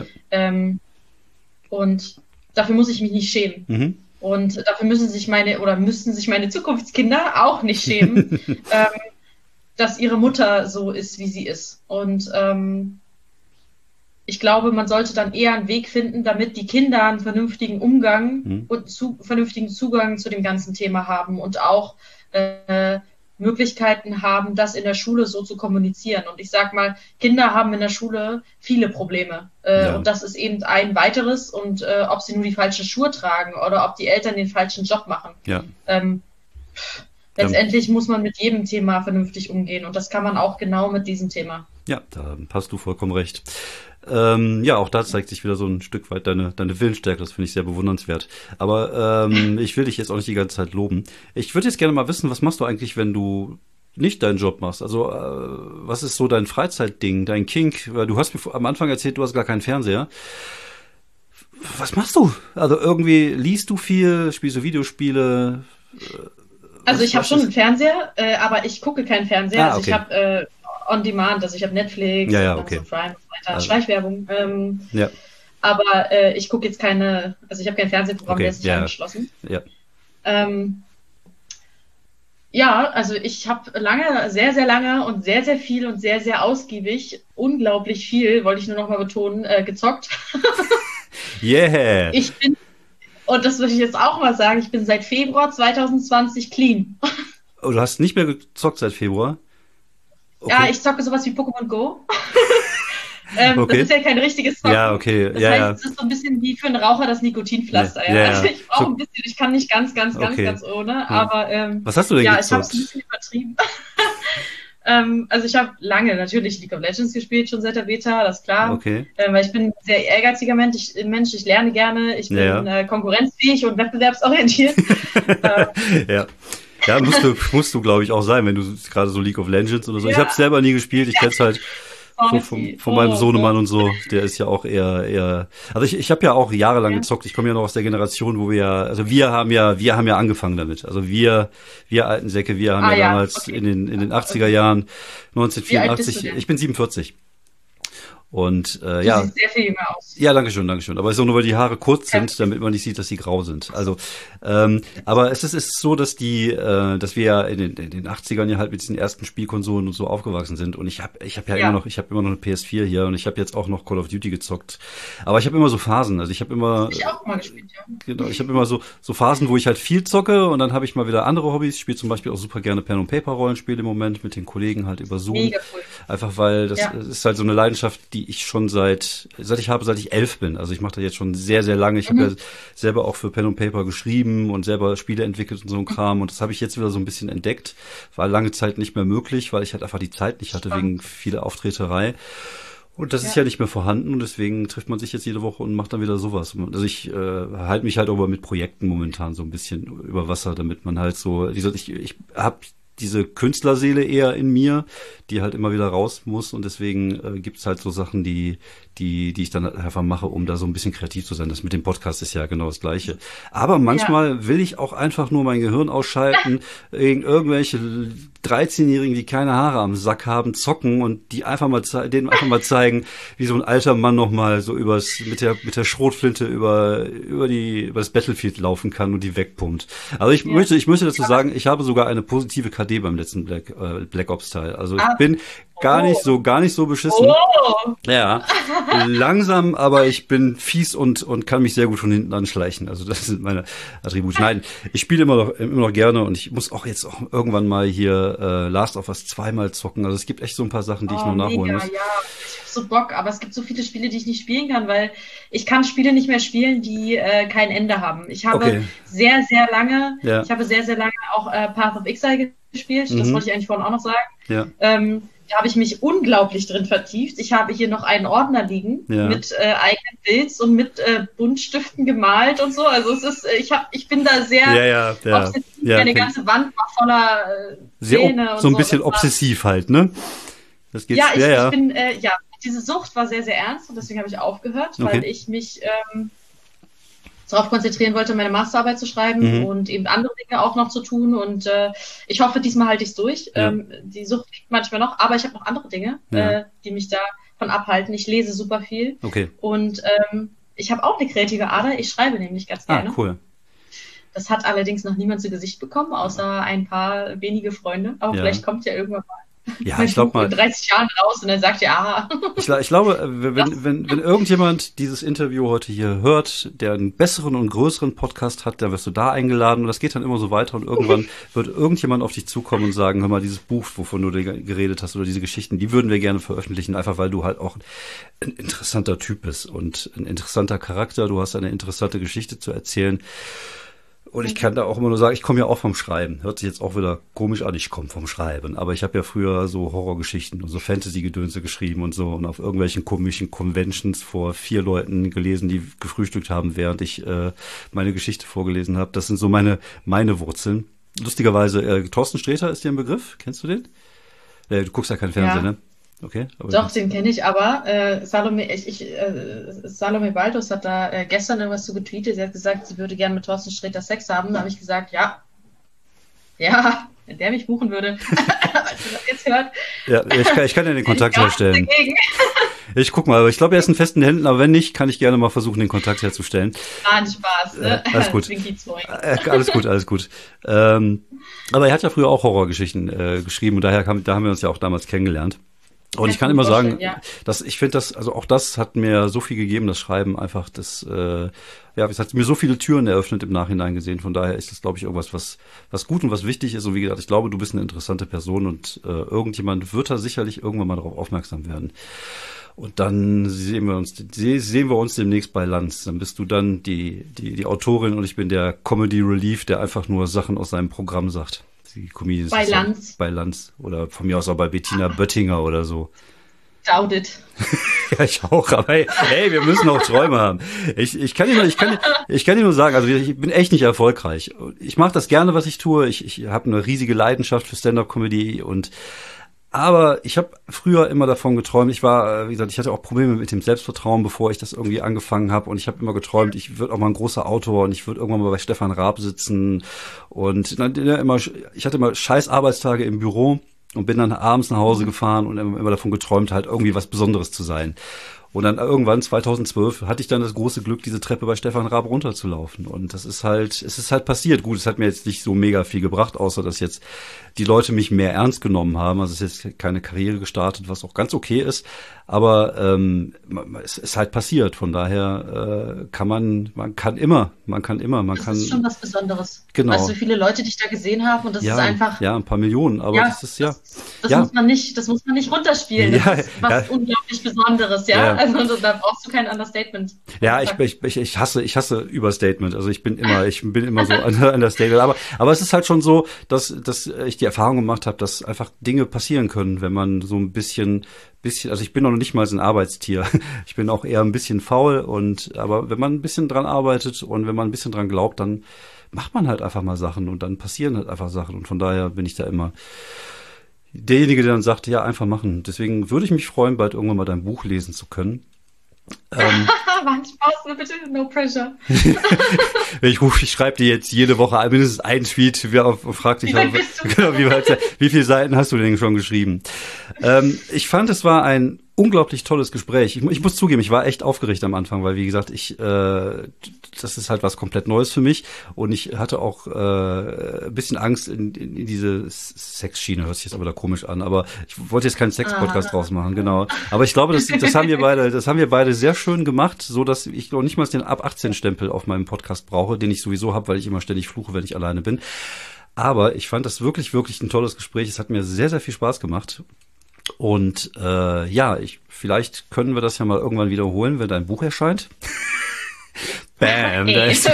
Und dafür muss ich mich nicht schämen. Und dafür müssen sich meine Zukunftskinder auch nicht schämen, dass ihre Mutter so ist, wie sie ist. Und ich glaube, man sollte dann eher einen Weg finden, damit die Kinder einen vernünftigen Umgang und vernünftigen Zugang zu dem ganzen Thema haben und auch Möglichkeiten haben, das in der Schule so zu kommunizieren. Und ich sag mal, Kinder haben in der Schule viele Probleme. Und das ist eben ein weiteres. Und ob sie nur die falschen Schuhe tragen oder ob die Eltern den falschen Job machen. Ja. Letztendlich muss man mit jedem Thema vernünftig umgehen. Und das kann man auch genau mit diesem Thema. Ja, da hast du vollkommen recht. Ja, auch da zeigt sich wieder so ein Stück weit deine Willensstärke. Das finde ich sehr bewundernswert. Aber ich will dich jetzt auch nicht die ganze Zeit loben. Ich würde jetzt gerne mal wissen, was machst du eigentlich, wenn du nicht deinen Job machst? Also was ist so dein Freizeitding, dein Kink? Du hast mir am Anfang erzählt, du hast gar keinen Fernseher. Was machst du? Also irgendwie liest du viel, spielst du Videospiele? Also ich habe schon einen Fernseher, aber ich gucke keinen Fernseher. Okay. Also ich habe On Demand, also ich habe Netflix, okay. Prime und so weiter, Schleichwerbung. Ja. Aber ich gucke jetzt ich habe kein Fernsehprogramm, der ist nicht angeschlossen. Ja. Also ich habe sehr, sehr lange und sehr, sehr viel und sehr, sehr ausgiebig, unglaublich viel, wollte ich nur noch mal betonen, gezockt. Yeah! Und das würde ich jetzt auch mal sagen, ich bin seit Februar 2020 clean. Oh, du hast nicht mehr gezockt seit Februar? Okay. Ja, ich zocke sowas wie Pokémon Go. Okay. Das ist ja kein richtiges Zocken. Ja, okay. Das heißt, es ist so ein bisschen wie für einen Raucher das Nikotinpflaster. Ja. Also ich brauche ein bisschen, ich kann nicht ganz ohne, aber was hast du denn gezockt? Ich habe es ein bisschen übertrieben. Also ich habe lange natürlich League of Legends gespielt, schon seit der Beta, das ist klar. Okay. Weil ich bin ein sehr ehrgeiziger Mensch, ich lerne gerne, ich bin konkurrenzfähig und wettbewerbsorientiert. Ja, musst du, glaube ich, auch sein, wenn du gerade so League of Legends oder so. Ja. Ich habe es selber nie gespielt, ich kenne es halt so von meinem Sohnemann und so. Der ist ja auch eher. Also ich habe ja auch jahrelang gezockt. Ich komme ja noch aus der Generation, wo wir haben ja angefangen damit. Also wir alten Säcke, wir haben damals in den 80er Jahren 1984. Ich bin 47. Und du siehst sehr viel jünger aus. Ja, dankeschön. Aber es ist auch nur, weil die Haare kurz sind, damit man nicht sieht, dass sie grau sind. Also, aber es ist so, dass dass wir ja in den 80ern ja halt mit diesen ersten Spielkonsolen und so aufgewachsen sind. Und ich habe immer noch eine PS4 hier und ich habe jetzt auch noch Call of Duty gezockt. Aber ich habe immer so Phasen. Also ich auch mal gespielt, ja. Genau, ich habe immer so Phasen, wo ich halt viel zocke und dann habe ich mal wieder andere Hobbys. Ich spiele zum Beispiel auch super gerne Pen und Paper Rollenspiele im Moment mit den Kollegen halt über Zoom. Mega cool. Einfach weil das ist halt so eine Leidenschaft, die ich schon seit ich 11 bin. Also ich mache das jetzt schon sehr, sehr lange. Ich habe ja selber auch für Pen und Paper geschrieben und selber Spiele entwickelt und so ein Kram. Und das habe ich jetzt wieder so ein bisschen entdeckt. War lange Zeit nicht mehr möglich, weil ich halt einfach die Zeit nicht hatte wegen vieler Auftreterei. Und das ist ja nicht mehr vorhanden und deswegen trifft man sich jetzt jede Woche und macht dann wieder sowas. Also ich halte mich halt aber mit Projekten momentan so ein bisschen über Wasser, damit man halt so, ich habe diese Künstlerseele eher in mir, die halt immer wieder raus muss und deswegen gibt's halt so Sachen, die ich dann einfach mache, um da so ein bisschen kreativ zu sein. Das mit dem Podcast ist ja genau das Gleiche. Aber manchmal will ich auch einfach nur mein Gehirn ausschalten, gegen irgendwelche 13-Jährigen, die keine Haare am Sack haben, zocken und denen einfach mal zeigen, wie so ein alter Mann nochmal so mit der Schrotflinte über das Battlefield laufen kann und die wegpumpt. Also ich möchte dazu sagen, ich habe sogar eine positive KD beim letzten Black Ops Teil. Also ich bin gar nicht so beschissen. Oh. Ja, langsam, aber ich bin fies und kann mich sehr gut von hinten anschleichen. Also das sind meine Attribute. Nein, ich spiele immer noch gerne und ich muss auch jetzt irgendwann mal hier Last of Us 2 zocken. Also es gibt echt so ein paar Sachen, die ich noch nachholen muss. Ja, ich hab so Bock, aber es gibt so viele Spiele, die ich nicht spielen kann, weil ich kann Spiele nicht mehr spielen, die kein Ende haben. Ich habe sehr, sehr lange auch Path of Exile gespielt. Das wollte ich eigentlich vorhin auch noch sagen. Ja. Da habe ich mich unglaublich drin vertieft. Ich habe hier noch einen Ordner liegen mit eigenen Bilds und mit Buntstiften gemalt und so. Also es ist, ich bin da sehr obsessiv. Meine ganze Wand war voller Pläne und so ein bisschen obsessiv halt, ne? Das geht's, ich bin, diese Sucht war sehr, sehr ernst und deswegen habe ich aufgehört, weil ich mich darauf konzentrieren wollte, meine Masterarbeit zu schreiben und eben andere Dinge auch noch zu tun. Und ich hoffe, diesmal halte ich es durch. Die Sucht liegt manchmal noch, aber ich habe noch andere Dinge, die mich davon abhalten. Ich lese super viel. Okay. Und ich habe auch eine kreative Ader. Ich schreibe nämlich ganz gerne. Cool. Das hat allerdings noch niemand zu Gesicht bekommen, außer ein paar wenige Freunde. Aber vielleicht kommt ja irgendwann mal. Ja, ich glaube mal. In 30 Jahren raus und dann sagt ihr, Ich glaube, wenn irgendjemand dieses Interview heute hier hört, der einen besseren und größeren Podcast hat, dann wirst du da eingeladen und das geht dann immer so weiter und irgendwann wird irgendjemand auf dich zukommen und sagen, hör mal, dieses Buch, wovon du geredet hast oder diese Geschichten, die würden wir gerne veröffentlichen, einfach weil du halt auch ein interessanter Typ bist und ein interessanter Charakter, du hast eine interessante Geschichte zu erzählen. Und ich kann da auch immer nur sagen, ich komme ja auch vom Schreiben. Hört sich jetzt auch wieder komisch an, ich komme vom Schreiben. Aber ich habe ja früher so Horrorgeschichten und so Fantasy-Gedönse geschrieben und so und auf irgendwelchen komischen Conventions vor 4 Leuten gelesen, die gefrühstückt haben, während ich meine Geschichte vorgelesen habe. Das sind so meine Wurzeln. Lustigerweise, Thorsten Sträter ist dir ein Begriff? Kennst du den? Du guckst ja kein Fernsehen, ne? Okay. Doch, den kenne ich, aber Salome Baldus hat da gestern irgendwas zu getweetet. Sie hat gesagt, sie würde gerne mit Thorsten Sträter Sex haben. Da habe ich gesagt, ja, wenn der mich buchen würde, als du das jetzt hört. Ja, ich kann ja den Kontakt herstellen. Ich guck mal, aber ich glaube, er ist in festen Händen, aber wenn nicht, kann ich gerne mal versuchen, den Kontakt herzustellen. Ein Spaß, ne? Alles gut. Alles gut. Aber er hat ja früher auch Horrorgeschichten geschrieben und da haben wir uns ja auch damals kennengelernt. Und ich kann immer sagen, dass ich finde auch das hat mir so viel gegeben, das Schreiben einfach, es hat mir so viele Türen eröffnet im Nachhinein gesehen. Von daher ist das, glaube ich, irgendwas, was gut und was wichtig ist. Und wie gesagt, ich glaube, du bist eine interessante Person und irgendjemand wird da sicherlich irgendwann mal darauf aufmerksam werden. Und dann sehen wir uns demnächst bei Lanz. Dann bist du dann die Autorin und ich bin der Comedy Relief, der einfach nur Sachen aus seinem Programm sagt. Bei Lanz. Bei Lanz. Oder von mir aus auch bei Bettina Böttinger oder so. Doubt it. Ja, ich auch, aber hey, wir müssen auch Träume haben. Ich kann dir nur sagen, also ich bin echt nicht erfolgreich. Ich mache das gerne, was ich tue. Ich habe eine riesige Leidenschaft für Stand-up-Comedy aber ich habe früher immer davon geträumt, ich hatte auch Probleme mit dem Selbstvertrauen, bevor ich das irgendwie angefangen habe und ich habe immer geträumt, ich würde auch mal ein großer Autor und ich würde irgendwann mal bei Stefan Raab sitzen und ich hatte immer scheiß Arbeitstage im Büro und bin dann abends nach Hause gefahren und immer davon geträumt, halt irgendwie was Besonderes zu sein. Und dann irgendwann 2012 hatte ich dann das große Glück, diese Treppe bei Stefan Raab runterzulaufen. Und es ist halt passiert. Gut, es hat mir jetzt nicht so mega viel gebracht, außer dass jetzt die Leute mich mehr ernst genommen haben. Also es ist jetzt keine Karriere gestartet, was auch ganz okay ist. Aber es ist halt passiert. Von daher man kann immer. Das ist schon was Besonderes. Genau. Weißt du, wie viele Leute dich da gesehen haben und das ist einfach. Ja, ein paar Millionen, aber das ist Das muss man nicht runterspielen. Das ist was unglaublich Besonderes, ja. Also da brauchst du kein Understatement. Ja, ich hasse Überstatement. Also ich bin immer so Understatement. Aber es ist halt schon so, dass ich die Erfahrung gemacht habe, dass einfach Dinge passieren können, wenn man so ein bisschen, also ich bin noch nicht mal so ein Arbeitstier. Ich bin auch eher ein bisschen faul aber wenn man ein bisschen dran arbeitet und wenn man ein bisschen dran glaubt, dann macht man halt einfach mal Sachen und dann passieren halt einfach Sachen und von daher bin ich da immer derjenige, der dann sagt, ja, einfach machen. Deswegen würde ich mich freuen, bald irgendwann mal dein Buch lesen zu können. War ein Spaß, bitte, no pressure. Ich schreibe dir jetzt jede Woche mindestens einen Tweet und frag dich, wie viele Seiten hast du denn schon geschrieben? Ich fand, es war ein unglaublich tolles Gespräch. Ich muss zugeben, ich war echt aufgeregt am Anfang, weil wie gesagt, das ist halt was komplett Neues für mich und ich hatte auch ein bisschen Angst in diese Sexschiene, hört sich jetzt aber da komisch an, aber ich wollte jetzt keinen Sex-Podcast draus machen, genau. Aber ich glaube, das haben wir beide sehr schön gemacht, so dass ich noch nicht mal den ab 18 Stempel auf meinem Podcast brauche, den ich sowieso habe, weil ich immer ständig fluche, wenn ich alleine bin. Aber ich fand das wirklich, wirklich ein tolles Gespräch. Es hat mir sehr, sehr viel Spaß gemacht. Und vielleicht können wir das ja mal irgendwann wiederholen, wenn dein Buch erscheint. Bam, da ist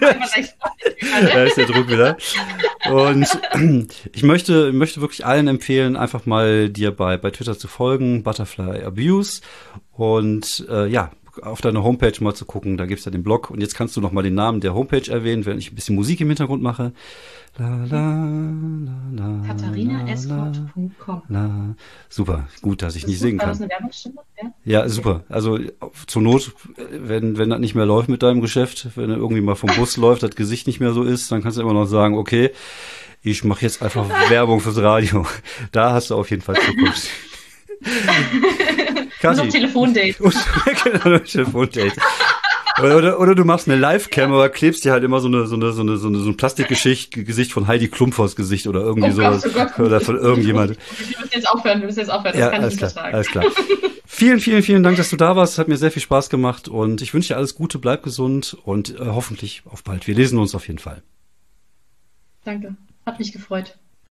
der Druck wieder. Und ich möchte wirklich allen empfehlen, einfach mal dir bei Twitter zu folgen, Butterfly Abuse. Und auf deiner Homepage mal zu gucken, da gibt's ja den Blog. Und jetzt kannst du noch mal den Namen der Homepage erwähnen, während ich ein bisschen Musik im Hintergrund mache. katharinaescort.com. Super, gut, dass ich nicht singen kann. War das eine Werbungsstimme? Ja, super. Also zur Not, wenn das nicht mehr läuft mit deinem Geschäft, wenn er irgendwie mal vom Bus läuft, das Gesicht nicht mehr so ist, dann kannst du immer noch sagen, okay, ich mache jetzt einfach Werbung fürs Radio. Da hast du auf jeden Fall Zukunft. Kathi. Nur noch Telefondate. Genau, Telefondate. Oder du machst eine Live-Cam, aber klebst dir halt immer so ein Plastikgesicht von Heidi Klum vors Gesicht oder irgendwie sowas. Oder von irgendjemand. Wir müssen jetzt aufhören, das ja, kann ich nicht vertragen. Alles klar. Vielen, vielen, vielen Dank, dass du da warst. Es hat mir sehr viel Spaß gemacht und ich wünsche dir alles Gute, bleib gesund und hoffentlich auf bald. Wir lesen uns auf jeden Fall. Danke, hat mich gefreut.